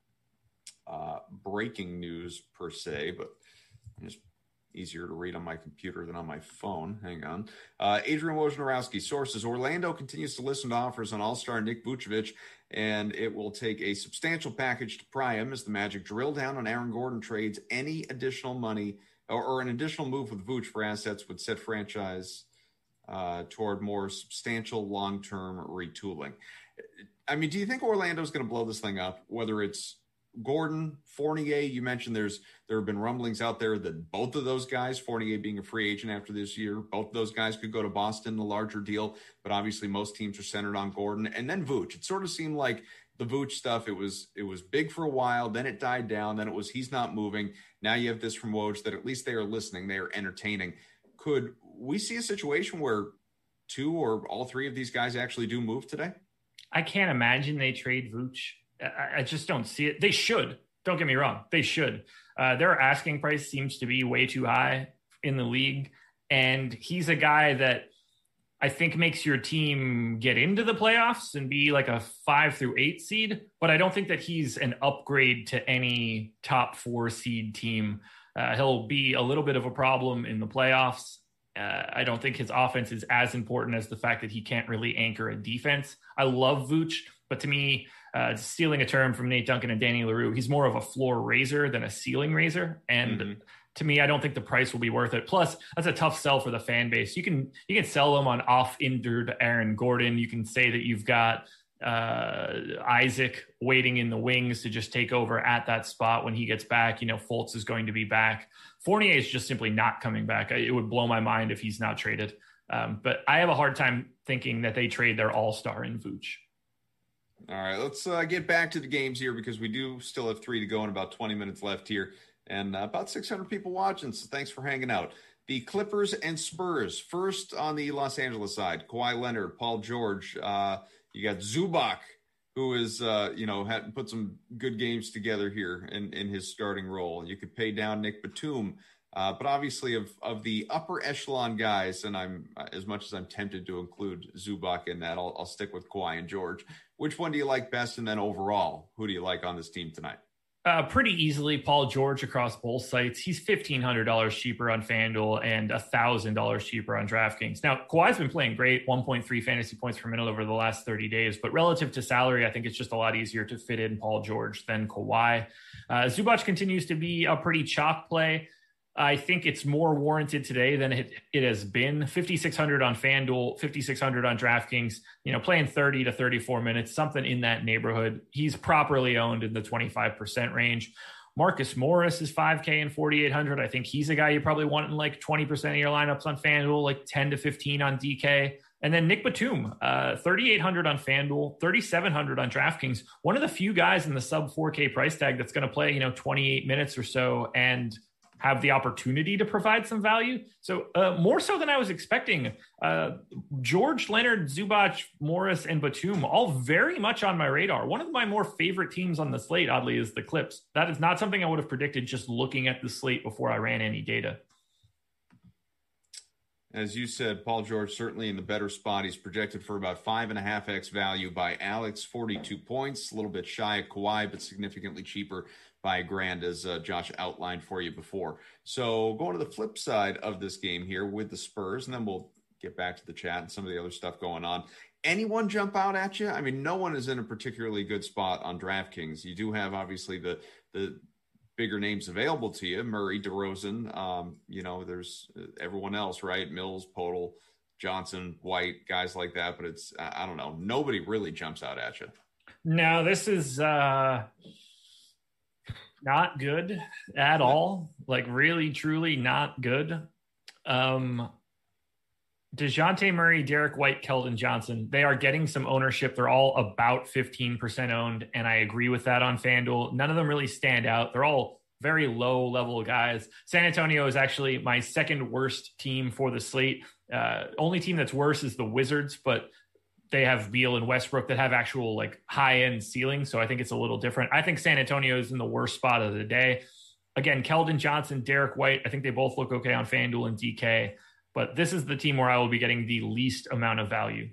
uh, breaking news per se, but just easier to read on my computer than on my phone. Hang on. Uh, Adrian Wojnarowski, sources, Orlando continues to listen to offers on all-star Nick Vucevic, and it will take a substantial package to pry him as the Magic drill down on Aaron Gordon trades. Any additional money or, or an additional move with Vuce for assets would set franchise uh, toward more substantial long-term retooling. I mean, do you think Orlando's going to blow this thing up, whether it's Gordon, Fournier? You mentioned there's there have been rumblings out there that both of those guys, Fournier being a free agent after this year, both of those guys could go to Boston, the larger deal. But obviously, most teams are centered on Gordon, and then Vooch. It sort of seemed like the Vooch stuff. It was it was big for a while, then it died down. Then it was he's not moving. Now you have this from Woj that at least they are listening, they are entertaining. Could we see a situation where two or all three of these guys actually do move today? I can't imagine they trade Vooch. I just don't see it. They should. Don't get me wrong. They should. Uh, their asking price seems to be way too high in the league. And he's a guy that I think makes your team get into the playoffs and be like a five through eight seed. But I don't think that he's an upgrade to any top four seed team. Uh, he'll be a little bit of a problem in the playoffs. Uh, I don't think his offense is as important as the fact that he can't really anchor a defense. I love Vooch, but to me, Uh, stealing a term from Nate Duncan and Danny LaRue, he's more of a floor raiser than a ceiling raiser. And mm-hmm. to me, I don't think the price will be worth it. Plus, that's a tough sell for the fan base. You can you can sell them on off-injured Aaron Gordon. You can say that you've got uh, Isaac waiting in the wings to just take over at that spot when he gets back. You know, Fultz is going to be back. Fournier is just simply not coming back. It would blow my mind if he's not traded. Um, but I have a hard time thinking that they trade their all-star in Vooch. All right, let's uh, get back to the games here because we do still have three to go and about twenty minutes left here and uh, about six hundred people watching, so thanks for hanging out. The Clippers and Spurs. First on the Los Angeles side, Kawhi Leonard, Paul George. Uh, you got Zubac, who is, uh, you know, had put some good games together here in, in his starting role. You could pay down Nick Batum. Uh, but obviously of, of the upper echelon guys, and I'm as much as I'm tempted to include Zubac in that, I'll, I'll stick with Kawhi and George. Which one do you like best? And then overall, who do you like on this team tonight? Uh, pretty easily, Paul George across both sites. He's fifteen hundred dollars cheaper on FanDuel and one thousand dollars cheaper on DraftKings. Now, Kawhi's been playing great, one point three fantasy points per minute over the last thirty days. But relative to salary, I think it's just a lot easier to fit in Paul George than Kawhi. Uh, Zubac continues to be a pretty chalk play. I think it's more warranted today than it, it has been. fifty-six hundred on FanDuel, fifty-six hundred on DraftKings, you know, playing thirty to thirty-four minutes, something in that neighborhood. He's properly owned in the twenty-five percent range. Marcus Morris is five K and forty-eight hundred. I think he's a guy you probably want in like twenty percent of your lineups on FanDuel, like ten to fifteen on D K. And then Nick Batum, uh, thirty-eight hundred on FanDuel, thirty-seven hundred on DraftKings. One of the few guys in the sub four K price tag that's going to play, you know, twenty-eight minutes or so and have the opportunity to provide some value. So uh, more so than I was expecting. Uh, George, Leonard, Zubac, Morris, and Batum, all very much on my radar. One of my more favorite teams on the slate, oddly, is the Clips. That is not something I would have predicted just looking at the slate before I ran any data. As you said, Paul George certainly in the better spot. He's projected for about five and a half X value by Alex, forty-two points, a little bit shy of Kawhi, but significantly cheaper by a grand, as uh, Josh outlined for you before. So going to the flip side of this game here with the Spurs, and then we'll get back to the chat and some of the other stuff going on. anyone jump out at you? I mean, no one is in a particularly good spot on DraftKings. You do have obviously the the bigger names available to you: Murray, DeRozan. Um, you know, there's everyone else, right? Mills, Podol, Johnson, White, guys like that. But it's I don't know. Nobody really jumps out at you. No, this is uh, not good at all. Like really, truly not good. Um, DeJounte Murray, Derek White, Keldon Johnson, they are getting some ownership. They're all about fifteen percent owned, and I agree with that on FanDuel. None of them really stand out. They're all very low-level guys. San Antonio is actually my second worst team for the slate. Uh, only team that's worse is the Wizards, but they have Beal and Westbrook that have actual like high-end ceilings, so I think it's a little different. I think San Antonio is in the worst spot of the day. Again, Keldon Johnson, Derek White, I think they both look okay on FanDuel and D K. But this is the team where I will be getting the least amount of value.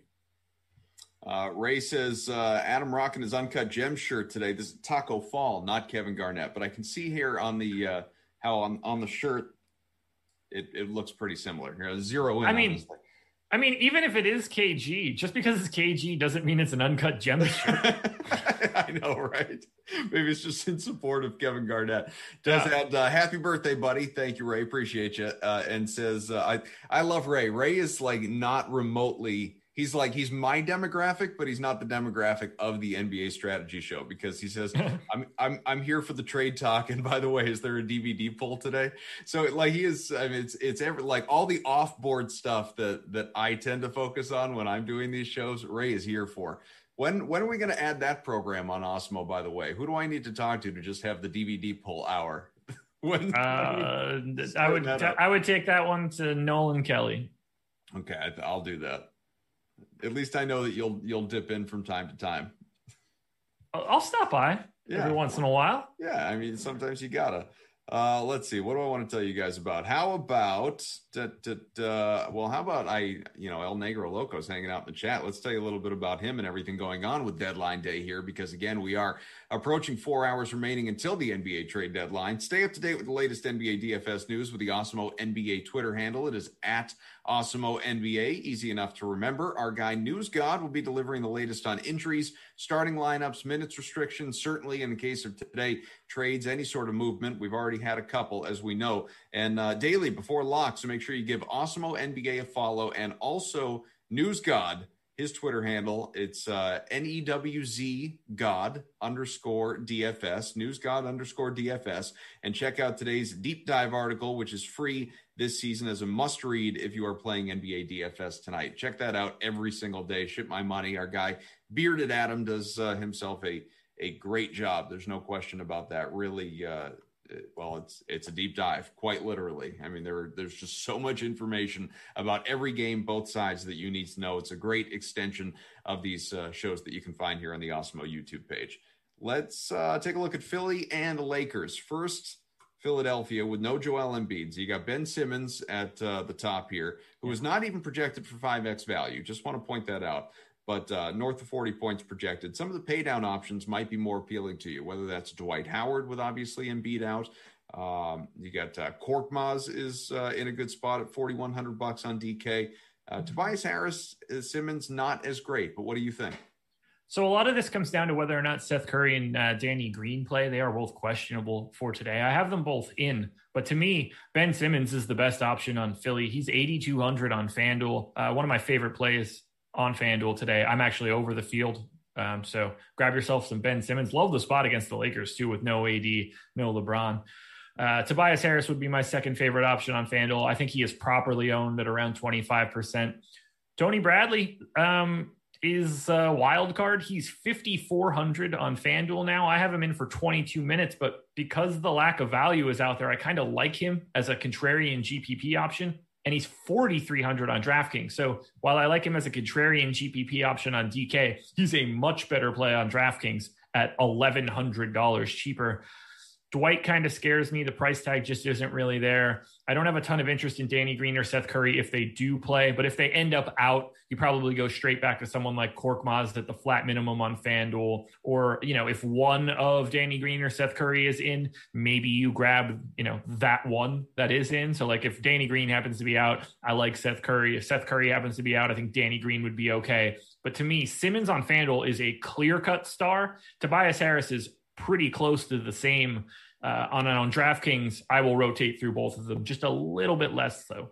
Uh, Ray says, uh, Adam rocking his Uncut Gems shirt today. This is Taco Fall, not Kevin Garnett. But I can see here on the uh, how on, on the shirt, it, it looks pretty similar. Here, zero in. I mean, I mean, even if it is K G, just because it's K G doesn't mean it's an Uncut Gems shirt. I know, right? Maybe it's just in support of Kevin Garnett. Does yeah. add, uh, happy birthday, buddy. Thank you, Ray. Appreciate you. Uh, and says, uh, I, I love Ray. Ray is like not remotely, he's like, he's my demographic, but he's not the demographic of the N B A strategy show because he says, I'm, I'm, I'm here for the trade talk. And by the way, is there a D V D pull today? So like he is, I mean, it's, it's every, like all the off board stuff that, that I tend to focus on when I'm doing these shows, Ray is here for. When when are we going to add that program on Osmo, by the way? Who do I need to talk to to just have the D V D pull hour? when uh, I would t- I would take that one to Nolan Kelly. Okay, I'll do that. At least I know that you'll you'll dip in from time to time. I'll stop by yeah. every once in a while. Yeah, I mean, sometimes you gotta. Uh, let's see. What do I want to tell you guys about? How about, da, da, da, well, how about I, you know, El Negro Loco's hanging out in the chat. Let's tell you a little bit about him and everything going on with deadline day here, because again, we are approaching four hours remaining until the N B A trade deadline. Stay up to date with the latest N B A D F S news with the Osmo N B A Twitter handle. It is at Osmo N B A. Easy enough to remember. Our guy News God will be delivering the latest on injuries, starting lineups, minutes restrictions, certainly in the case of today, trades, any sort of movement. We've already had a couple, as we know. And uh, daily before lock, so make sure you give Osmo N B A a follow, and also News God, his Twitter handle. It's uh, N E W Z God underscore D F S, News God underscore D F S, and check out today's deep dive article, which is free this season as a must read if you are playing N B A D F S tonight. Check that out every single day. Ship my money. Our guy Bearded Adam does uh, himself a a great job. There's no question about that. Really, uh, well, it's it's a deep dive, quite literally. I mean, there there's just so much information about every game, both sides, that you need to know. It's a great extension of these uh, shows that you can find here on the Osmo YouTube page. Let's uh, take a look at Philly and Lakers. First, Philadelphia with no Joel Embiid. So you got Ben Simmons at uh, the top here, who is not even projected for five X value. Just want to point that out. But uh, north of forty points projected. Some of the pay down options might be more appealing to you, whether that's Dwight Howard with obviously Embiid out. Um, you got uh, Korkmaz is uh, in a good spot at forty-one hundred bucks on D K. Uh, Tobias Harris, uh, Simmons, not as great, but what do you think? So a lot of this comes down to whether or not Seth Curry and uh, Danny Green play. They are both questionable for today. I have them both in, but to me, Ben Simmons is the best option on Philly. He's eighty-two hundred on FanDuel. Uh, one of my favorite plays on FanDuel today. I'm actually over the field. Um, so grab yourself some Ben Simmons. Love the spot against the Lakers too, with no A D, no LeBron. Uh, Tobias Harris would be my second favorite option on FanDuel. I think he is properly owned at around twenty-five percent. Tony Bradley um, is a wild card. He's fifty-four hundred on FanDuel now. I have him in for twenty-two minutes, but because the lack of value is out there, I kind of like him as a contrarian G P P option. And he's forty-three hundred on DraftKings. So while I like him as a contrarian G P P option on D K, he's a much better play on DraftKings at eleven hundred dollars cheaper. Dwight kind of scares me. The price tag just isn't really there. I don't have a ton of interest in Danny Green or Seth Curry if they do play, but if they end up out, you probably go straight back to someone like Korkmaz at the flat minimum on FanDuel. Or, you know, if one of Danny Green or Seth Curry is in, maybe you grab, you know, that one that is in. So like if Danny Green happens to be out, I like Seth Curry. If Seth Curry happens to be out, I think Danny Green would be okay. But to me, Simmons on FanDuel is a clear-cut star. Tobias Harris is pretty close to the same. Uh, on on DraftKings, I will rotate through both of them, just a little bit less so.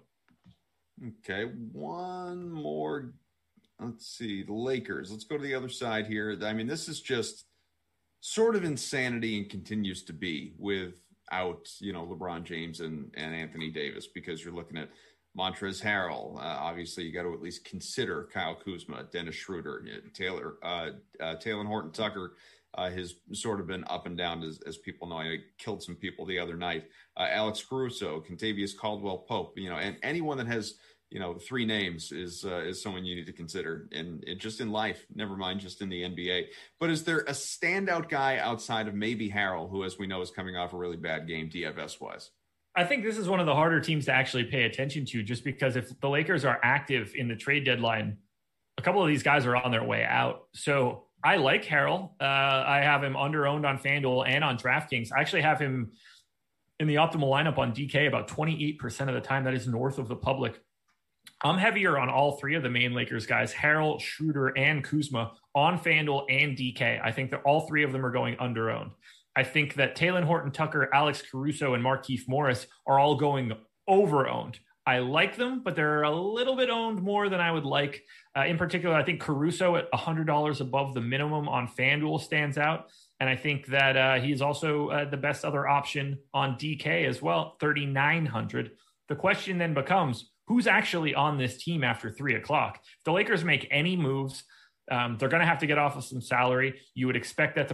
Okay, one more. Let's see, the Lakers. Let's go to the other side here. I mean, this is just sort of insanity and continues to be without, you know, LeBron James and, and Anthony Davis, because you're looking at Montrezl Harrell. Uh, obviously, you got to at least consider Kyle Kuzma, Dennis Schroeder, Taylor, uh, uh, Taylor Horton Tucker. Uh, has sort of been up and down, as, as people know. I killed some people the other night. Uh, Alex Caruso, Kentavious Caldwell-Pope, you know, and anyone that has, you know, three names is uh, is someone you need to consider. And it, just in life, never mind just in the N B A. But is there a standout guy outside of maybe Harrell, who, as we know, is coming off a really bad game D F S-wise? I think this is one of the harder teams to actually pay attention to, just because if the Lakers are active in the trade deadline, a couple of these guys are on their way out. So I like Harrell. Uh, I have him under-owned on FanDuel and on DraftKings. I actually have him in the optimal lineup on D K about twenty-eight percent of the time. That is north of the public. I'm heavier on all three of the main Lakers guys, Harrell, Schroeder, and Kuzma, on FanDuel and D K. I think that all three of them are going under-owned. I think that Taylor Horton Tucker, Alex Caruso, and Markieff Morris are all going over-owned. I like them, but they're a little bit owned more than I would like. Uh, in particular, I think Caruso at one hundred dollars above the minimum on FanDuel stands out. And I think that uh, he's also uh, the best other option on D K as well, thirty-nine hundred dollars. The question then becomes, who's actually on this team after three o'clock? If the Lakers make any moves, um, they're going to have to get off of some salary. You would expect that to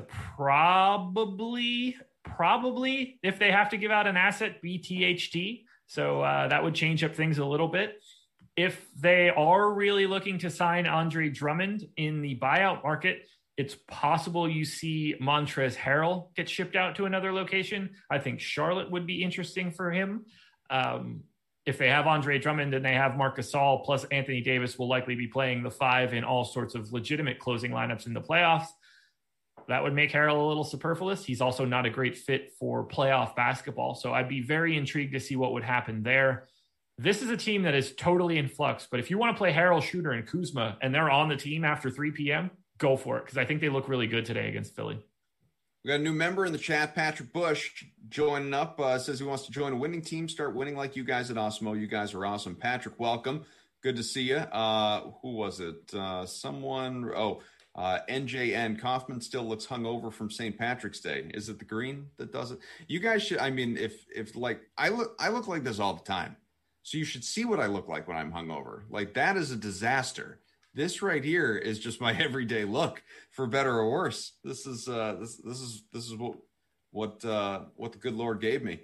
probably, probably, if they have to give out an asset, be T H T. So uh, that would change up things a little bit. If they are really looking to sign Andre Drummond in the buyout market, it's possible you see Montrezl Harrell get shipped out to another location. I think Charlotte would be interesting for him. Um, if they have Andre Drummond and they have Marc Gasol, plus Anthony Davis will likely be playing the five in all sorts of legitimate closing lineups in the playoffs. That would make Harrell a little superfluous. He's also not a great fit for playoff basketball. So I'd be very intrigued to see what would happen there. This is a team that is totally in flux. But if you want to play Harrell, Schroeder, and Kuzma, and they're on the team after three p.m., go for it, because I think they look really good today against Philly. We got a new member in the chat, Patrick Bush, joining up. Uh, says he wants to join a winning team, start winning like you guys at Osmo. You guys are awesome. Patrick, welcome. Good to see you. Uh, who was it? Uh, someone... Oh... Uh, N J N Kaufman still looks hungover from Saint Patrick's Day. Is it the green that does it? You guys should. I mean, if if like I look, I look like this all the time. So you should see what I look like when I'm hungover. Like that is a disaster. This right here is just my everyday look, for better or worse. This is uh, this this is this is what what uh, what the good Lord gave me.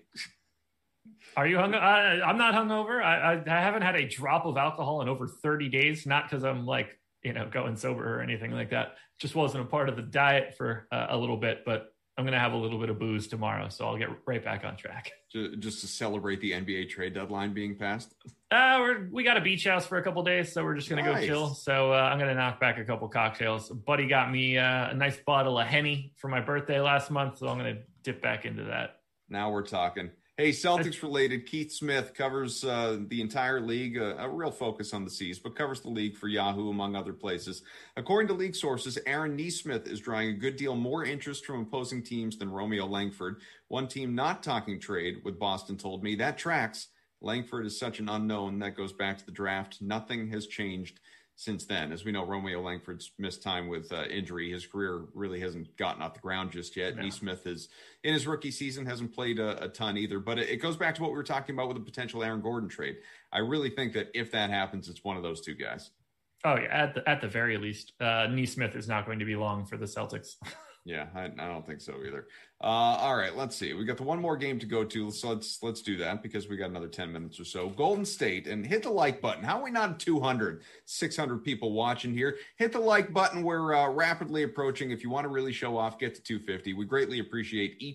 Are you hung? I, I'm not hungover. I, I I haven't had a drop of alcohol in over thirty days. Not because I'm like, you know, going sober or anything like that. Just wasn't a part of the diet for uh, a little bit, but I'm going to have a little bit of booze tomorrow. So I'll get right back on track. Just to celebrate the N B A trade deadline being passed? Uh, we're, we got a beach house for a couple days, so we're just going to nice. go chill. So uh, I'm going to knock back a couple cocktails. A buddy got me uh, a nice bottle of Henny for my birthday last month, so I'm going to dip back into that. Now we're talking. Hey, Celtics related, Keith Smith covers uh, the entire league, uh, a real focus on the C's, but covers the league for Yahoo, among other places. According to league sources, Aaron Nesmith is drawing a good deal more interest from opposing teams than Romeo Langford. One team not talking trade with Boston told me that tracks. Langford is such an unknown. That goes back to the draft. Nothing has changed since then. As we know, Romeo Langford's missed time with uh, injury. His career really hasn't gotten off the ground just yet. No. Nesmith is, in his rookie season, hasn't played a, a ton either. But it, it goes back to what we were talking about with a potential Aaron Gordon trade. I really think that if that happens, it's one of those two guys. Oh, yeah, at the, at the very least. Uh, Nesmith is not going to be long for the Celtics. Yeah, I, I don't think so either. Uh, all right, let's see. We got the one more game to go to, so let's let's do that because we got another ten minutes or so. Golden State, and hit the like button. How are we not at two hundred, six hundred people watching here? Hit the like button. We're uh, rapidly approaching. If you want to really show off, get to two fifty. We greatly appreciate each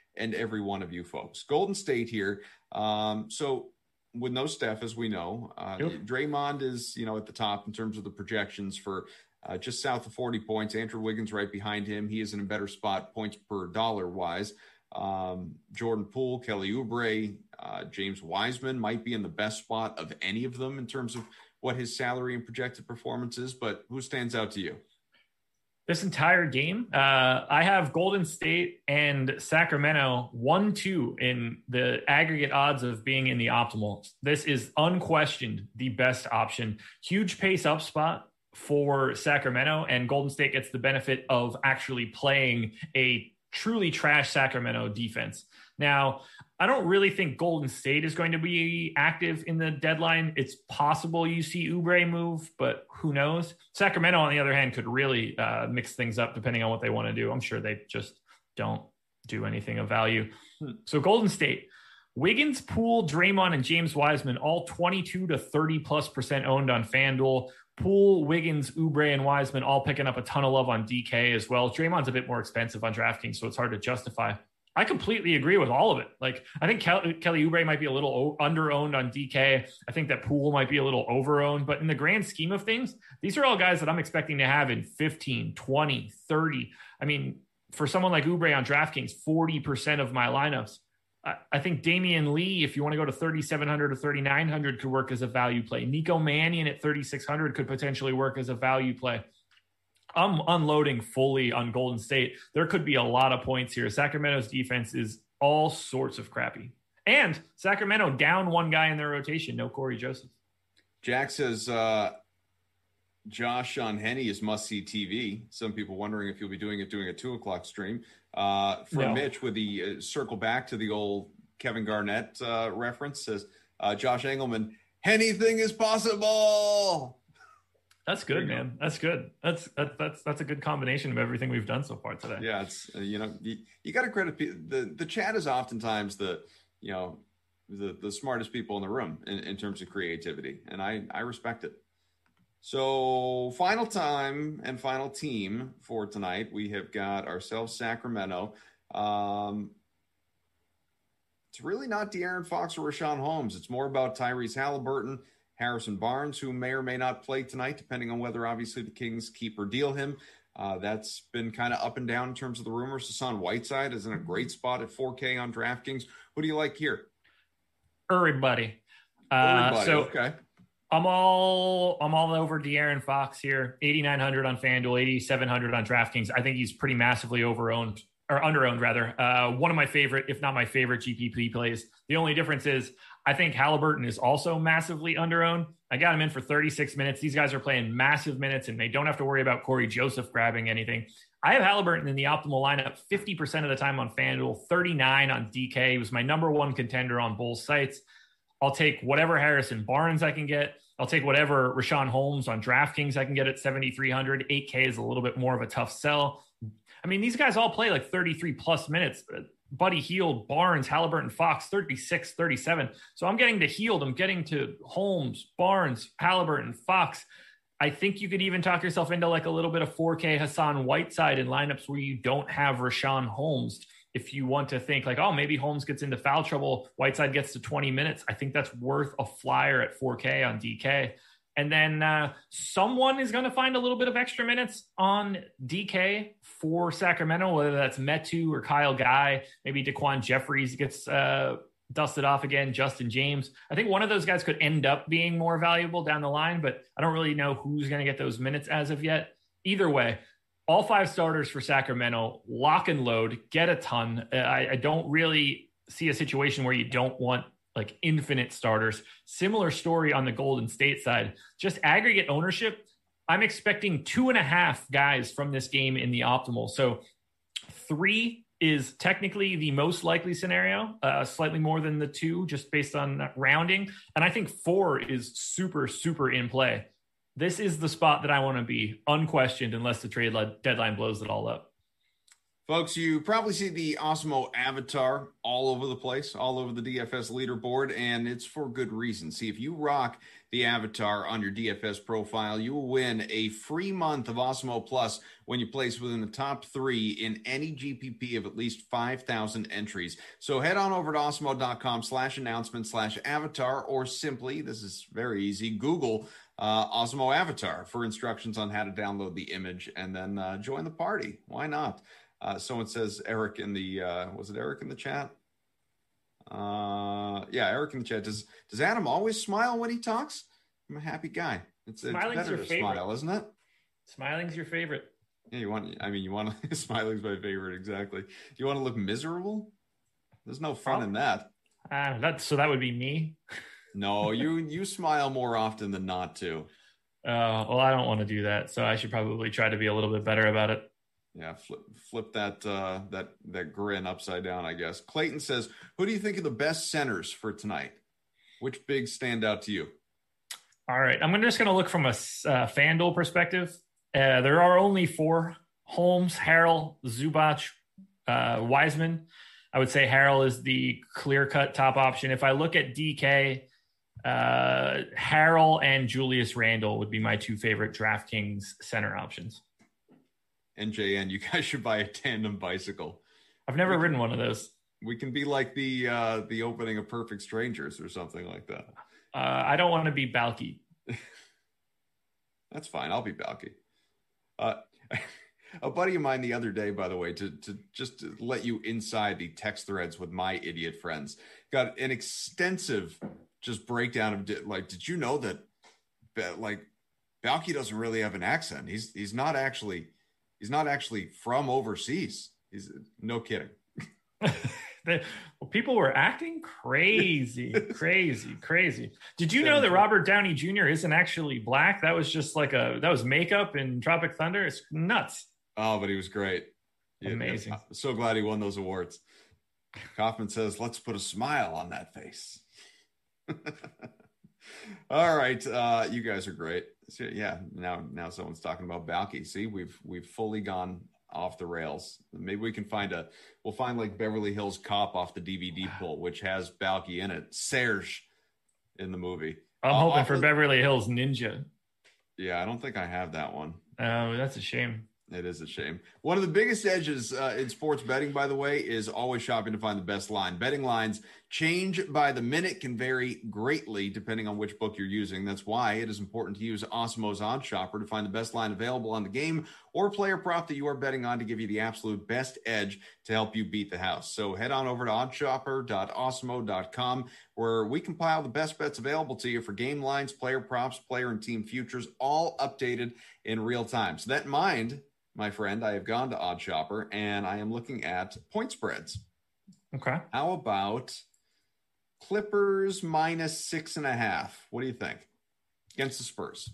and every one of you folks. Golden State here. Um, so with no Steph, as we know, uh, yep. Draymond is, you know, at the top in terms of the projections for uh, just south of forty points. Andrew Wiggins right behind him. He is in a better spot points per dollar wise. Um, Jordan Poole, Kelly Oubre, uh, James Wiseman might be in the best spot of any of them in terms of what his salary and projected performance is. But who stands out to you? This entire game, uh, I have Golden State and Sacramento one two in the aggregate odds of being in the optimal. This is unquestioned the best option. Huge pace up spot for Sacramento, and Golden State gets the benefit of actually playing a truly trash Sacramento defense. Now, I don't really think Golden State is going to be active in the deadline. It's possible you see Oubre move, but who knows? Sacramento, on the other hand, could really uh, mix things up depending on what they want to do. I'm sure they just don't do anything of value. So Golden State, Wiggins, Poole, Draymond, and James Wiseman, all twenty-two to thirty plus percent owned on FanDuel. Poole, Wiggins, Oubre, and Wiseman all picking up a ton of love on D K as well. Draymond's a bit more expensive on DraftKings, so it's hard to justify. I completely agree with all of it. Like, I think Kelly, Kelly Oubre might be a little under-owned on D K. I think that Poole might be a little over-owned. But in the grand scheme of things, these are all guys that I'm expecting to have in fifteen, twenty, thirty. I mean, for someone like Oubre on DraftKings, forty percent of my lineups. I, I think Damian Lee, if you want to go to thirty-seven hundred or thirty-nine hundred, could work as a value play. Nico Mannion at thirty-six hundred could potentially work as a value play. I'm unloading fully on Golden State. There could be a lot of points here. Sacramento's defense is all sorts of crappy. And Sacramento down one guy in their rotation, no Corey Joseph. Jack says uh, Josh on Henny is must-see T V. Some people wondering if you'll be doing it doing a two o'clock stream. Uh, for no. Mitch, with the uh, circle back to the old Kevin Garnett uh, reference, says uh, Josh Engelman, anything is possible. That's good, man. That's good. That's that, that's that's a good combination of everything we've done so far today. Yeah, it's uh, you know you, you got to credit the the chat is oftentimes the you know the the smartest people in the room in, in terms of creativity, and I I respect it. So final time and final team for tonight, we have got ourselves Sacramento. Um, it's really not De'Aaron Fox or Rashawn Holmes. It's more about Tyrese Halliburton, Harrison Barnes, who may or may not play tonight, depending on whether, obviously, the Kings keep or deal him. Uh, that's been kind of up and down in terms of the rumors. Hassan Whiteside is in a great spot at four K on DraftKings. Who do you like here? Everybody. Uh, Everybody, so okay. I'm all I'm all over De'Aaron Fox here. eighty-nine hundred on FanDuel, eighty-seven hundred on DraftKings. I think he's pretty massively overowned, or underowned, rather. Uh, one of my favorite, if not my favorite, G P P plays. The only difference is I think Halliburton is also massively underowned. I got him in for thirty-six minutes. These guys are playing massive minutes, and they don't have to worry about Corey Joseph grabbing anything. I have Halliburton in the optimal lineup fifty percent of the time on FanDuel, thirty-nine on D K. He was my number one contender on both sites. I'll take whatever Harrison Barnes I can get. I'll take whatever Rashawn Holmes on DraftKings I can get at seventy-three hundred. eight K is a little bit more of a tough sell. I mean, these guys all play like thirty-three plus minutes. Buddy Hield, Barnes, Halliburton, Fox, thirty-six, thirty-seven. So I'm getting to Hield. I'm getting to Holmes, Barnes, Halliburton, Fox. I think you could even talk yourself into like a little bit of four K Hassan Whiteside in lineups where you don't have Rashawn Holmes. If you want to think like, oh, maybe Holmes gets into foul trouble, Whiteside gets to twenty minutes. I think that's worth a flyer at four K on D K. And then uh, someone is going to find a little bit of extra minutes on D K for Sacramento, whether that's Metu or Kyle Guy. Maybe Daquan Jeffries gets uh, dusted off again, Justin James. I think one of those guys could end up being more valuable down the line, but I don't really know who's going to get those minutes as of yet. Either way, all five starters for Sacramento, lock and load, get a ton. I, I don't really see a situation where you don't want like infinite starters. Similar story on the Golden State side, just aggregate ownership. I'm expecting two and a half guys from this game in the optimal. So three is technically the most likely scenario, uh, slightly more than the two, just based on rounding. And I think four is super, super in play. This is the spot that I want to be, unquestioned, unless the trade deadline blows it all up. Folks, you probably see the Osmo avatar all over the place, all over the D F S leaderboard, and it's for good reason. See, if you rock the avatar on your D F S profile, you will win a free month of Osmo Plus when you place within the top three in any G P P of at least five thousand entries. So head on over to osmo.com slash announcement slash avatar, or simply, this is very easy, Google uh, Osmo Avatar for instructions on how to download the image and then uh, join the party. Why not? Uh, someone says Eric in the, uh, was it Eric in the chat? Uh, yeah, Eric in the chat. Does, does Adam always smile when he talks? I'm a happy guy. It's, it's better your to favorite. smile, isn't it? Smiling's your favorite. Yeah, you want, I mean, you want to, smiling's my favorite, exactly. Do you want to look miserable? There's no fun oh. in that. Uh, that. So that would be me? No, you, you smile more often than not too. Uh, well, I don't want to do that. So I should probably try to be a little bit better about it. Yeah, flip flip that uh, that that grin upside down, I guess. Clayton says, who do you think are the best centers for tonight? Which bigs stand out to you? All right, I'm just going to look from a uh, FanDuel perspective. Uh, there are only four: Holmes, Harrell, Zubac, uh, Wiseman. I would say Harrell is the clear-cut top option. If I look at D K, uh, Harrell and Julius Randle would be my two favorite DraftKings center options. N J N, you guys should buy a tandem bicycle. I've never we ridden can, one of those. We can be like the uh, the opening of Perfect Strangers or something like that. Uh, I don't want to be Balky. That's fine. I'll be Balky. Uh, a buddy of mine the other day, by the way, to to just to let you inside the text threads with my idiot friends, got an extensive just breakdown of like, did you know that like Balky doesn't really have an accent? He's he's not actually. He's not actually from overseas. He's no kidding. the, well, people were acting crazy, crazy, crazy. Did you know that Robert Downey Junior isn't actually black? That was just like a, that was makeup in Tropic Thunder. It's nuts. Oh, but he was great. Amazing. I'm so glad he won those awards. Kaufman says, let's put a smile on that face. All right. Uh, you guys are great. So, yeah. Now, now someone's talking about Balky. See, we've, we've fully gone off the rails. Maybe we can find a, we'll find like Beverly Hills Cop off the D V D pull, which has Balky in it. Serge in the movie. I'm uh, hoping for the, Beverly Hills Ninja. Yeah. I don't think I have that one. Oh, that's a shame. It is a shame. One of the biggest edges uh, in sports betting, by the way, is always shopping to find the best line. Betting lines change by the minute, can vary greatly depending on which book you're using. That's why it is important to use Osmo's Odd Shopper to find the best line available on the game or player prop that you are betting on to give you the absolute best edge to help you beat the house. So head on over to odd shopper dot osmo dot com, where we compile the best bets available to you for game lines, player props, player and team futures, all updated in real time. So that in mind, my friend, I have gone to Odd Shopper and I am looking at point spreads. Okay. How about Clippers minus six and a half? What do you think against the Spurs?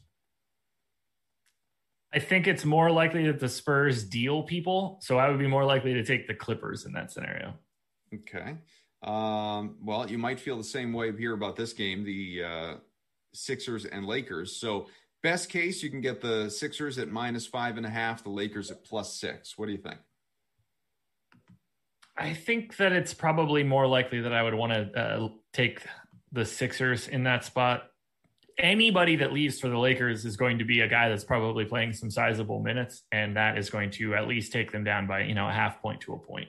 I think it's more likely that the Spurs deal people. So I would be more likely to take the Clippers in that scenario. Okay. Um, well, you might feel the same way here about this game, the uh, Sixers and Lakers. So best case, you can get the Sixers at minus five and a half, the Lakers at plus six. What do you think? I think that it's probably more likely that I would want to uh, take the Sixers in that spot. Anybody that leaves for the Lakers is going to be a guy that's probably playing some sizable minutes, and that is going to at least take them down by, you know, a half point to a point.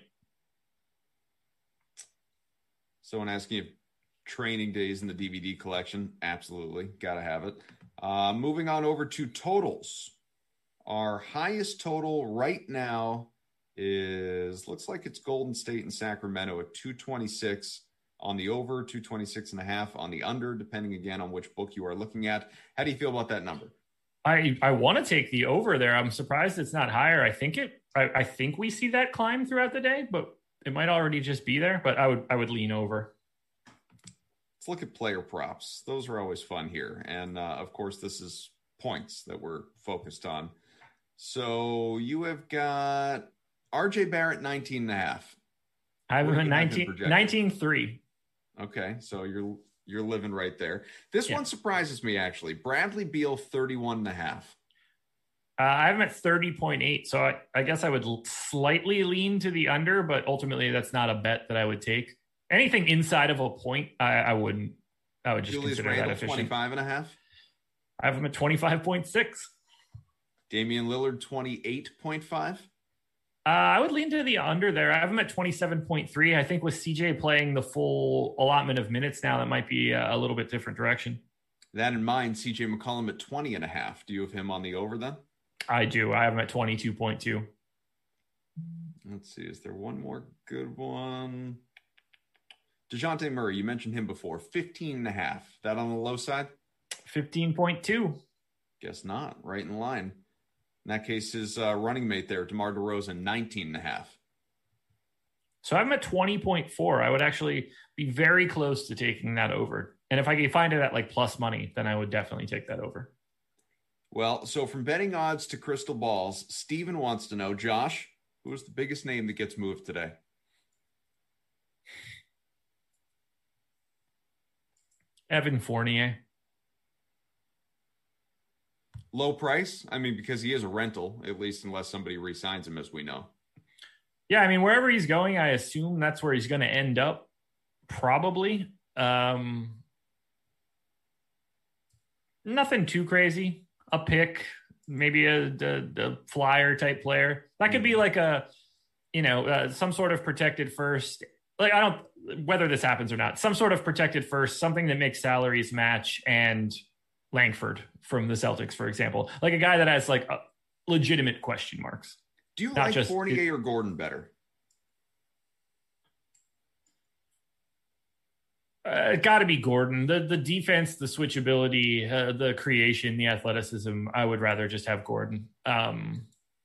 Someone asking if training days in the D V D collection. Absolutely. Got to have it. Uh, moving on over to totals. Our highest total right now is, looks like it's Golden State and Sacramento at two twenty-six on the over, two twenty-six and a half on the under, depending again on which book you are looking at. How do you feel about that number? I, I want to take the over there. I'm surprised it's not higher. I think it, I, I think we see that climb throughout the day, but it might already just be there, but I would, I would lean over. Let's look at player props. Those are always fun here. And uh, of course, this is points that we're focused on. So you have got R J Barrett, nineteen and a half. I have him nineteen, nineteen three. Okay. So you're, you're living right there. This yeah. one surprises me, actually. Bradley Beal, thirty-one and a half. Uh, I have him at thirty point eight, so I, I guess I would slightly lean to the under, but ultimately that's not a bet that I would take. Anything inside of a point, I, I wouldn't. I would just Julius consider Randle, that efficient. twenty-five and a half. I have him at twenty-five point six. Damian Lillard, twenty-eight point five. Uh, I would lean to the under there. I have him at twenty-seven point three. I think with C J playing the full allotment of minutes now, that might be a, a little bit different direction. That in mind, C J McCollum at twenty and a half. Do you have him on the over then? I do. I have him at twenty-two point two. Let's see. Is there one more good one? DeJounte Murray, you mentioned him before. fifteen and a half. That on the low side? fifteen point two. Guess not. Right in line. In that case, his uh, running mate there, DeMar DeRozan, nineteen and a half. So I'm at twenty point four. I would actually be very close to taking that over. And if I could find it at like plus money, then I would definitely take that over. Well, so from betting odds to crystal balls, Steven wants to know, Josh, who is the biggest name that gets moved today? Evan Fournier. Low price? I mean, because he is a rental, at least unless somebody re-signs him, as we know. Yeah, I mean, wherever he's going, I assume that's where he's going to end up, probably. Um, nothing too crazy. A pick, maybe a, a, a flyer type player. That could be like a, you know, uh, some sort of protected first. Like, I don't, whether this happens or not, some sort of protected first, something that makes salaries match, and Langford from the Celtics, for example. Like a guy that has like a legitimate question marks. Do you Not like just, Fournier it, or Gordon better? Uh, it got to be Gordon. The the defense, the switchability, uh, the creation, the athleticism. I would rather just have Gordon. Um,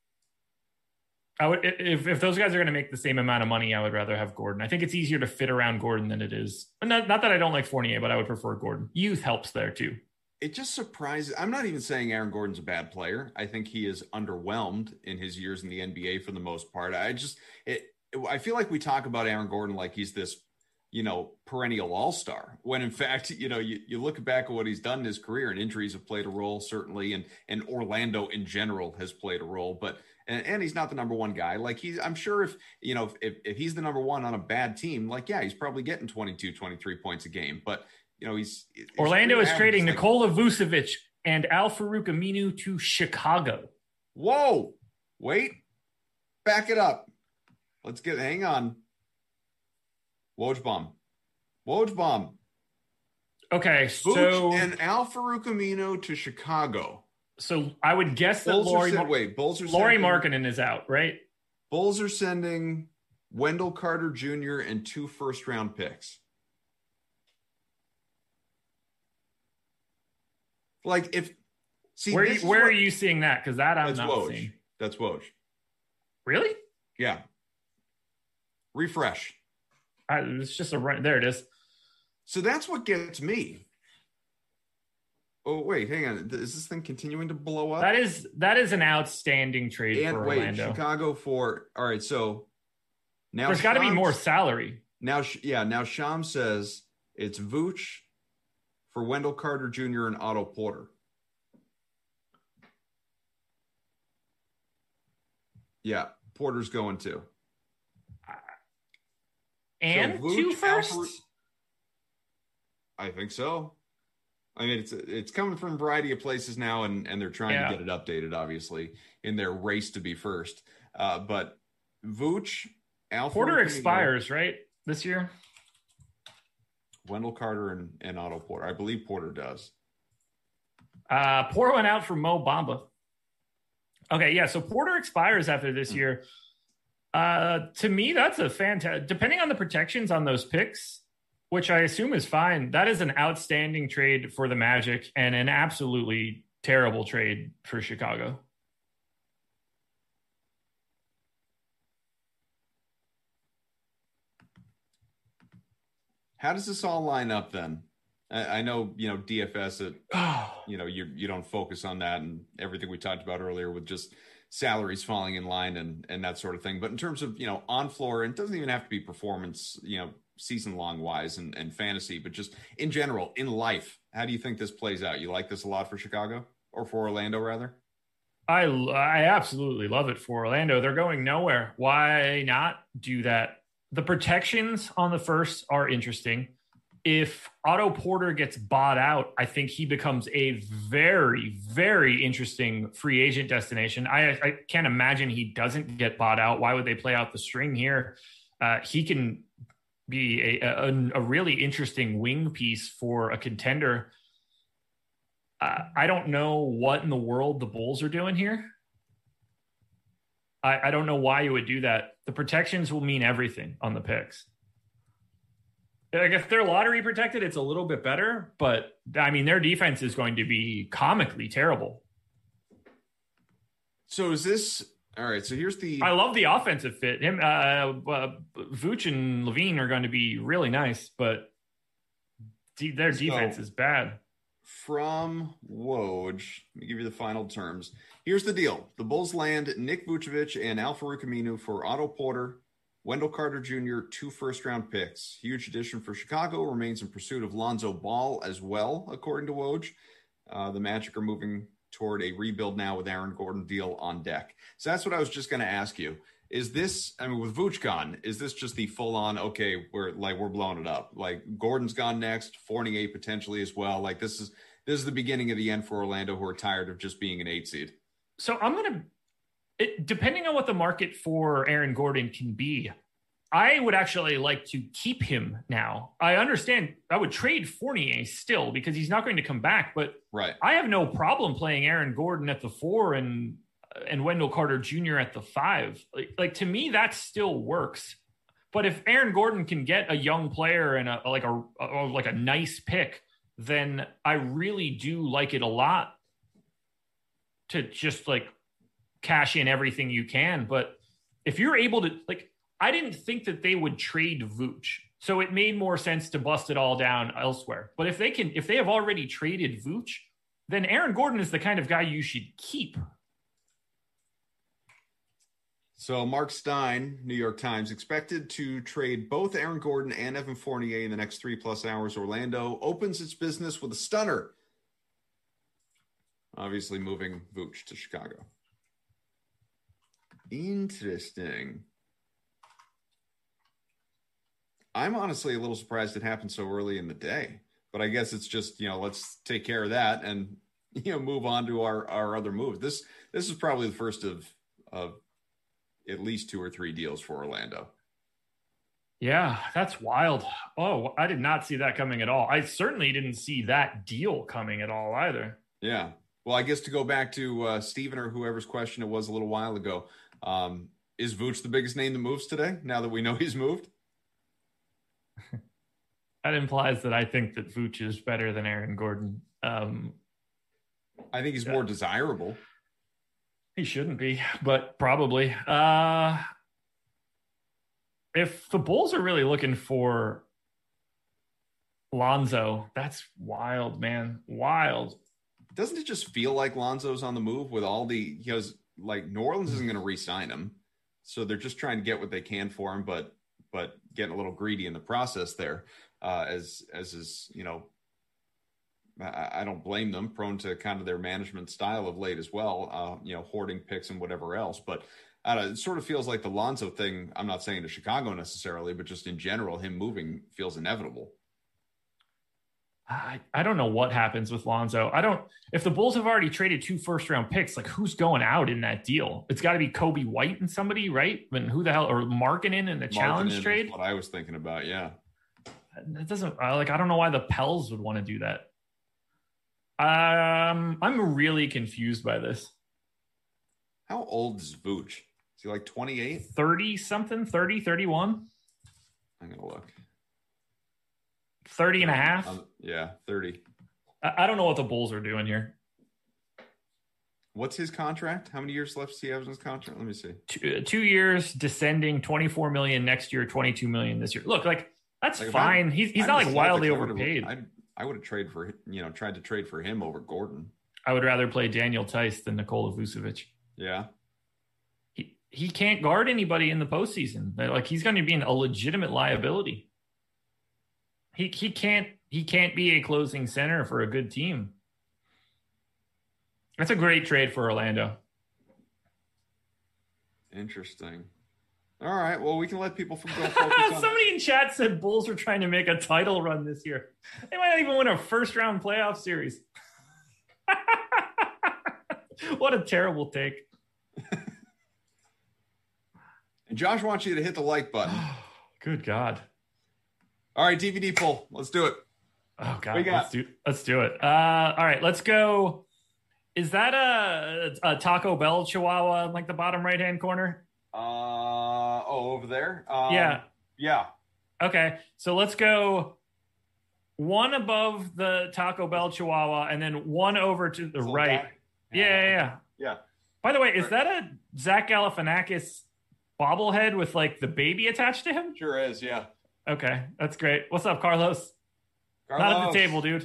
I would if if those guys are going to make the same amount of money, I would rather have Gordon. I think it's easier to fit around Gordon than it is. Not not that I don't like Fournier, but I would prefer Gordon. Youth helps there too. It just surprises. I'm not even saying Aaron Gordon's a bad player. I think he is underwhelmed in his years in the N B A for the most part. I just it. I feel like we talk about Aaron Gordon like he's this, you know, perennial all-star, when in fact, you know, you, you look back at what he's done in his career, and injuries have played a role, certainly, and and Orlando in general has played a role, but and, and he's not the number one guy. Like he's, I'm sure if, you know, if, if he's the number one on a bad team, like, yeah, he's probably getting twenty-two, twenty-three points a game, but you know, he's Orlando is trading like, Nikola Vucevic and Al-Farouq Aminu to Chicago. Whoa, wait, back it up. Let's get, hang on. Woj bomb. Woj bomb. Okay, so Vooch and Al-Farouq Aminu to Chicago. So I would guess that Bulls Laurie, send, wait, Bulls are Laurie sending, Markkinen is out, right? Bulls are sending Wendell Carter Junior and two first round picks. Like if see, where, this where what, are you seeing that? Because that I'm that's not Woj. seeing. That's Woj. Really? Yeah. Refresh. I, it's just a run. There it is. So that's what gets me. Oh wait, hang on. Is this thing continuing to blow up? That is that is an outstanding trade and for wait, Orlando. Chicago for all right. So now there's got to be Shams- more salary. Now, yeah. Now Sham says it's Vooch for Wendell Carter Junior and Otto Porter. Yeah, Porter's going too. And so Vooch, two firsts? Alfred, I think so. I mean, it's it's coming from a variety of places now, and, and they're trying yeah. to get it updated, obviously, in their race to be first. Uh, but Vooch, Alfred, Porter expires, right, this year? Wendell Carter and, and Otto Porter. I believe Porter does. Uh, Porter went out for Mo Bamba. Okay, yeah, so Porter expires after this year. Uh, to me, that's a fantastic, depending on the protections on those picks, which I assume is fine. That is an outstanding trade for the Magic and an absolutely terrible trade for Chicago. How does this all line up then? I, I know, you know, D F S, it, you know, you you don't focus on that and everything we talked about earlier with just salaries falling in line and, and that sort of thing. But in terms of, you know, on floor, and it doesn't even have to be performance, you know, season long wise and, and fantasy, but just in general, in life, how do you think this plays out? You like this a lot for Chicago or for Orlando rather? I I absolutely love it for Orlando. They're going nowhere. Why not do that? The protections on the first are interesting. If Otto Porter gets bought out, I think he becomes a very, very interesting free agent destination. I, I can't imagine he doesn't get bought out. Why would they play out the string here? Uh, he can be a, a, a really interesting wing piece for a contender. Uh, I don't know what in the world the Bulls are doing here. I, I don't know why you would do that. The protections will mean everything on the picks. Like if they're lottery protected, it's a little bit better, but I mean, their defense is going to be comically terrible. So is this all right? So here's the. I love the offensive fit. Him, uh, uh, Vooch and Levine are going to be really nice, but de- their defense so, is bad. From Woj, let me give you the final terms. Here's the deal: the Bulls land Nick Vucevic and Al-Farouq Aminu for Otto Porter, Wendell Carter Junior, two first-round picks. Huge addition for Chicago. Remains in pursuit of Lonzo Ball as well, according to Woj. Uh, the Magic are moving toward a rebuild now with Aaron Gordon deal on deck. So that's what I was just going to ask you. Is this, I mean, with Vooch gone, is this just the full-on, okay, we're like we're blowing it up? Like Gordon's gone next, Fournier potentially as well. Like this is this is the beginning of the end for Orlando, who are tired of just being an eight seed. So I'm going to. It, depending on what the market for Aaron Gordon can be, I would actually like to keep him now. I understand I would trade Fournier still because he's not going to come back, but right. I have no problem playing Aaron Gordon at the four and and Wendell Carter Junior at the five. Like, like to me, that still works. But if Aaron Gordon can get a young player and a, like a, a like a nice pick, then I really do like it a lot to just like cash in everything you can. But if you're able to, like, I didn't think that they would trade Vooch, so it made more sense to bust it all down elsewhere. But if they can, if they have already traded Vooch, then Aaron Gordon is the kind of guy you should keep. So Mark Stein, New York Times, expected to trade both Aaron Gordon and Evan Fournier in the next three plus hours. Orlando opens its business with a stunner. Obviously moving Vooch to Chicago. Interesting. I'm honestly a little surprised it happened so early in the day, but I guess it's just, you know, let's take care of that and, you know, move on to our, our other move. This, this is probably the first of, of at least two or three deals for Orlando. Yeah, that's wild. Oh, I did not see that coming at all. I certainly didn't see that deal coming at all either. Yeah. Well, I guess to go back to uh, Steven or whoever's question it was a little while ago, um, is Vooch the biggest name that moves today now that we know he's moved? That implies that I think that Vooch is better than Aaron Gordon. Um, I think he's more uh, desirable. He shouldn't be, but probably. Uh, if the Bulls are really looking for Lonzo, that's wild, man. Wild. Doesn't it just feel like Lonzo's on the move with all the, he has like New Orleans isn't going to re-sign him. So they're just trying to get what they can for him, but, but getting a little greedy in the process there, uh, as, as is, you know, I, I don't blame them, prone to kind of their management style of late as well, uh, you know, hoarding picks and whatever else. But I don't know, it sort of feels like the Lonzo thing, I'm not saying to Chicago necessarily, but just in general, him moving feels inevitable. I, I don't know what happens with Lonzo. I don't, if the Bulls have already traded two first round picks, like who's going out in that deal? It's got to be Kobe White and somebody, right? I mean, who the hell, or Markkanen in the challenge trade? What I was thinking about. Yeah. It doesn't like, I don't know why the Pels would want to do that. Um, I'm really confused by this. How old is Vooch? Is he like twenty-eight? thirty something, thirty, thirty-one? I'm going to look. thirty and a half? Um, yeah, thirty. I, I don't know what the Bulls are doing here. What's his contract? How many years left does he have in his contract? Let me see. Two, uh, two years, descending, twenty-four million next year, twenty-two million this year. Look, like that's like fine. I, he's he's I not like wildly overpaid. I I would have traded for, you know, tried to trade for him over Gordon. I would rather play Daniel Tice than Nikola Vucevic. Yeah. He he can't guard anybody in the postseason. Like he's going to be a legitimate liability. He he can't he can't be a closing center for a good team. That's a great trade for Orlando. Interesting. All right. Well, we can let people go focus on Somebody in chat said Bulls are trying to make a title run this year. They might not even win a first round playoff series. What a terrible take. And Josh wants you to hit the like button. Good God. All right, D V D pull. Let's do it. Oh God, let's do let's do it. Uh, all right, let's go. Is that a, a Taco Bell Chihuahua in like the bottom right hand corner? Uh oh, over there. Um, yeah, yeah. Okay, so let's go one above the Taco Bell Chihuahua, and then one over to the so right. That, yeah, yeah, yeah, yeah. By the way, is that a Zach Galifianakis bobblehead with like the baby attached to him? Sure is. Yeah. Okay, that's great. What's up, Carlos? Carlos. Not at the table, dude.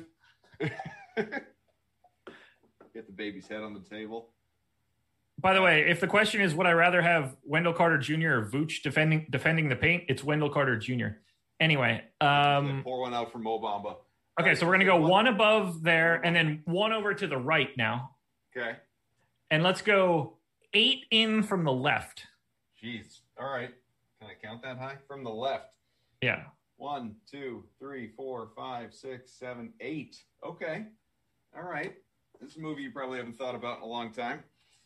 Get the baby's head on the table. By the way, if the question is, would I rather have Wendell Carter Junior or Vooch defending defending the paint? It's Wendell Carter Junior Anyway, um, pour one out for Mo Bamba. Okay, so we're gonna go one above there, and then one over to the right now. Okay. And let's go eight in from the left. Jeez. All right. Can I count that high from the left? Yeah. One, two, three, four, five, six, seven, eight. Okay. All right. This is a movie you probably haven't thought about in a long time.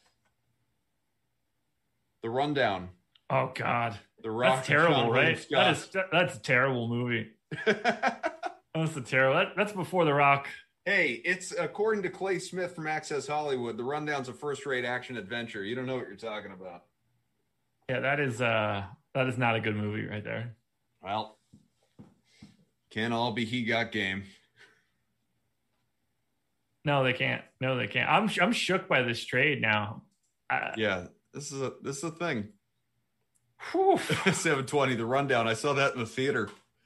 The Rundown. Oh God, The Rock. That's terrible, right? That is that's a terrible movie. That's a terrible. That, that's before The Rock. Hey, it's according to Clay Smith from Access Hollywood. The Rundown's a first-rate action adventure. You don't know what you're talking about. Yeah, that is uh that is not a good movie right there. Well, can't all be he got game. No, they can't. No, they can't. I'm I'm shook by this trade now. Uh, yeah, this is a this is a thing. seven twenty, The Rundown. I saw that in the theater.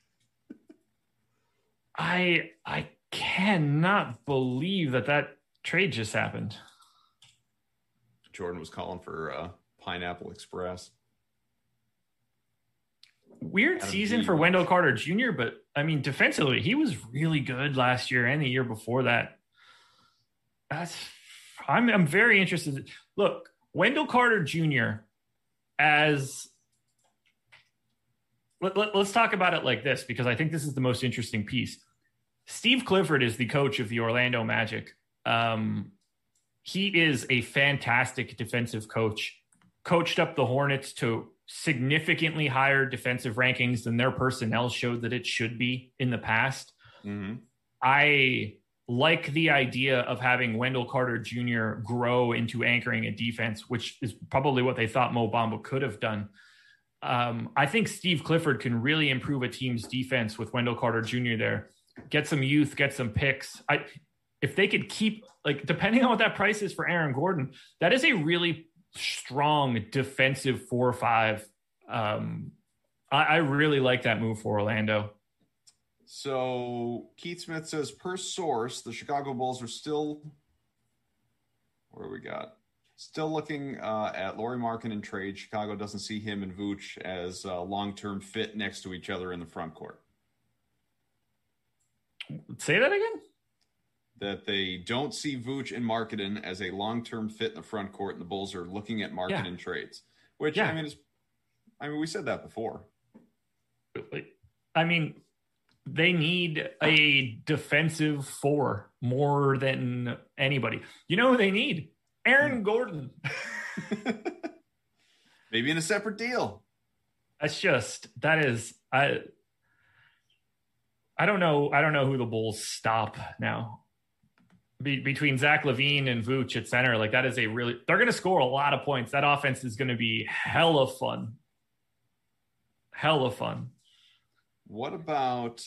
I I cannot believe that that trade just happened. Jordan was calling for uh, Pineapple Express. Weird Adam season G. for Wendell Carter Junior, but I mean, defensively, he was really good last year and the year before that. That's I'm I'm very interested. Look, Wendell Carter Junior as let, let, let's talk about it like this, because I think this is the most interesting piece. Steve Clifford is the coach of the Orlando Magic. Um, he is a fantastic defensive coach, coached up the Hornets to significantly higher defensive rankings than their personnel showed that it should be in the past. Mm-hmm. I like the idea of having Wendell Carter Junior grow into anchoring a defense, which is probably what they thought Mo Bamba could have done. Um, I think Steve Clifford can really improve a team's defense with Wendell Carter Junior there. Get some youth, get some picks. I, if they could keep, like, depending on what that price is for Aaron Gordon, that is a really strong defensive four or five. Um, I, I really like that move for Orlando. So Keith Smith says, per source, the Chicago Bulls are still, where we got? Still looking uh, at Lauri Markkanen trade. Chicago doesn't see him and Vooch as a long-term fit next to each other in the front court. Say that again? That they don't see Vooch and Markkanen as a long-term fit in the front court, and the Bulls are looking at Markkanen yeah. trades. Which, yeah. I mean, is, I mean, we said that before. I mean, they need a defensive four more than anybody. You know who they need? Aaron Gordon. Maybe in a separate deal. That's just, that is, I I don't know. I don't know who the Bulls stop now. Be, between Zach LaVine and Vooch at center, like that is a really, they're going to score a lot of points. That offense is going to be hella fun. Hella fun. What about,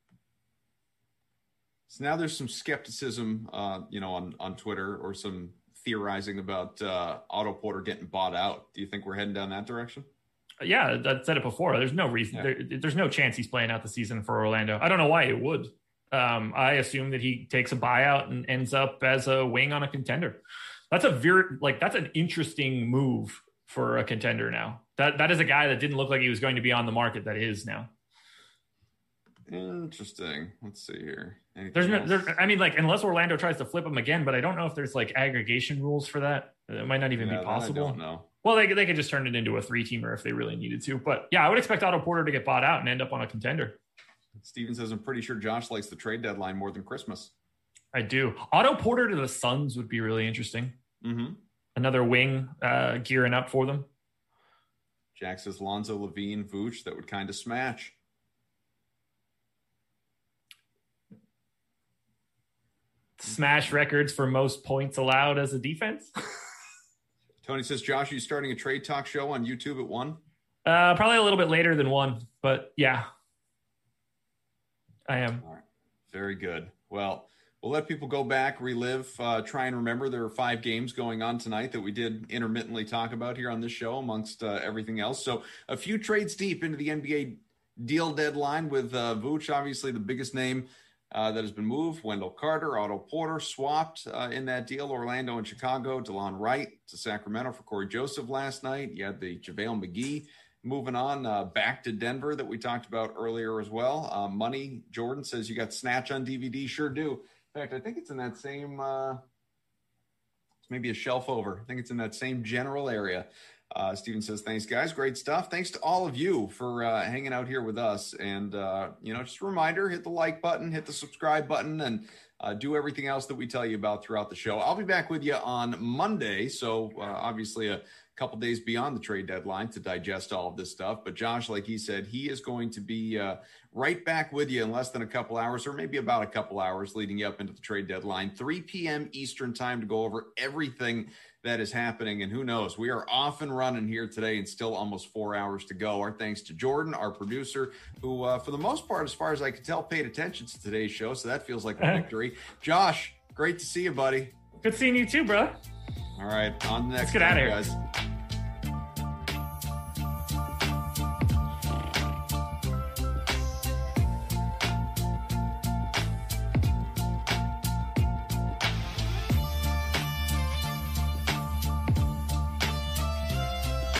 so now there's some skepticism, uh, you know, on, on Twitter, or some theorizing about uh, Otto Porter getting bought out. Do you think we're heading down that direction? Yeah, I said it before. There's no reason. Yeah. There, there's no chance he's playing out the season for Orlando. I don't know why it would. Um, I assume that he takes a buyout and ends up as a wing on a contender. That's a very, like, that's an interesting move for a contender now. That that is a guy that didn't look like he was going to be on the market that is now. Interesting. Let's see here. Anything there's no, there, I mean, like, unless Orlando tries to flip him again, but I don't know if there's like aggregation rules for that. It might not even yeah, be possible. I don't know. Well, they, they could just turn it into a three-teamer if they really needed to. But, yeah, I would expect Otto Porter to get bought out and end up on a contender. Steven says, I'm pretty sure Josh likes the trade deadline more than Christmas. I do. Otto Porter to the Suns would be really interesting. Mm-hmm. Another wing uh, gearing up for them. Jack says, Lonzo, Levine, Vooch, that would kind of smash. Smash records for most points allowed as a defense. Tony says, Josh, are you starting a trade talk show on YouTube at one? Uh, probably a little bit later than one, but yeah, I am. All right. Very good. Well, we'll let people go back, relive, uh, try and remember there are five games going on tonight that we did intermittently talk about here on this show amongst uh, everything else. So a few trades deep into the N B A deal deadline with uh, Vooch, obviously the biggest name Uh, that has been moved. Wendell Carter, Otto Porter swapped uh, in that deal. Orlando and Chicago. DeLon Wright to Sacramento for Corey Joseph last night. You had the JaVale McGee moving on uh, back to Denver that we talked about earlier as well. Uh, Money Jordan says you got Snatch on D V D. Sure do. In fact, I think it's in that same, uh, it's maybe a shelf over. I think it's in that same general area. Uh, Steven says, thanks, guys. Great stuff. Thanks to all of you for uh, hanging out here with us. And, uh, you know, just a reminder, hit the like button, hit the subscribe button, and uh, do everything else that we tell you about throughout the show. I'll be back with you on Monday. So uh, obviously a couple days beyond the trade deadline to digest all of this stuff. But Josh, like he said, he is going to be uh, right back with you in less than a couple hours, or maybe about a couple hours leading you up into the trade deadline, three p.m. Eastern time, to go over everything that is happening. And who knows, we are off and running here today and still almost four hours to go. Our thanks to Jordan, our producer, who uh, for the most part, as far as I can tell, paid attention to today's show. So that feels like a victory. Josh, great to see you, buddy. Good seeing you too, bro. All right, on the next Let's get out of here, guys.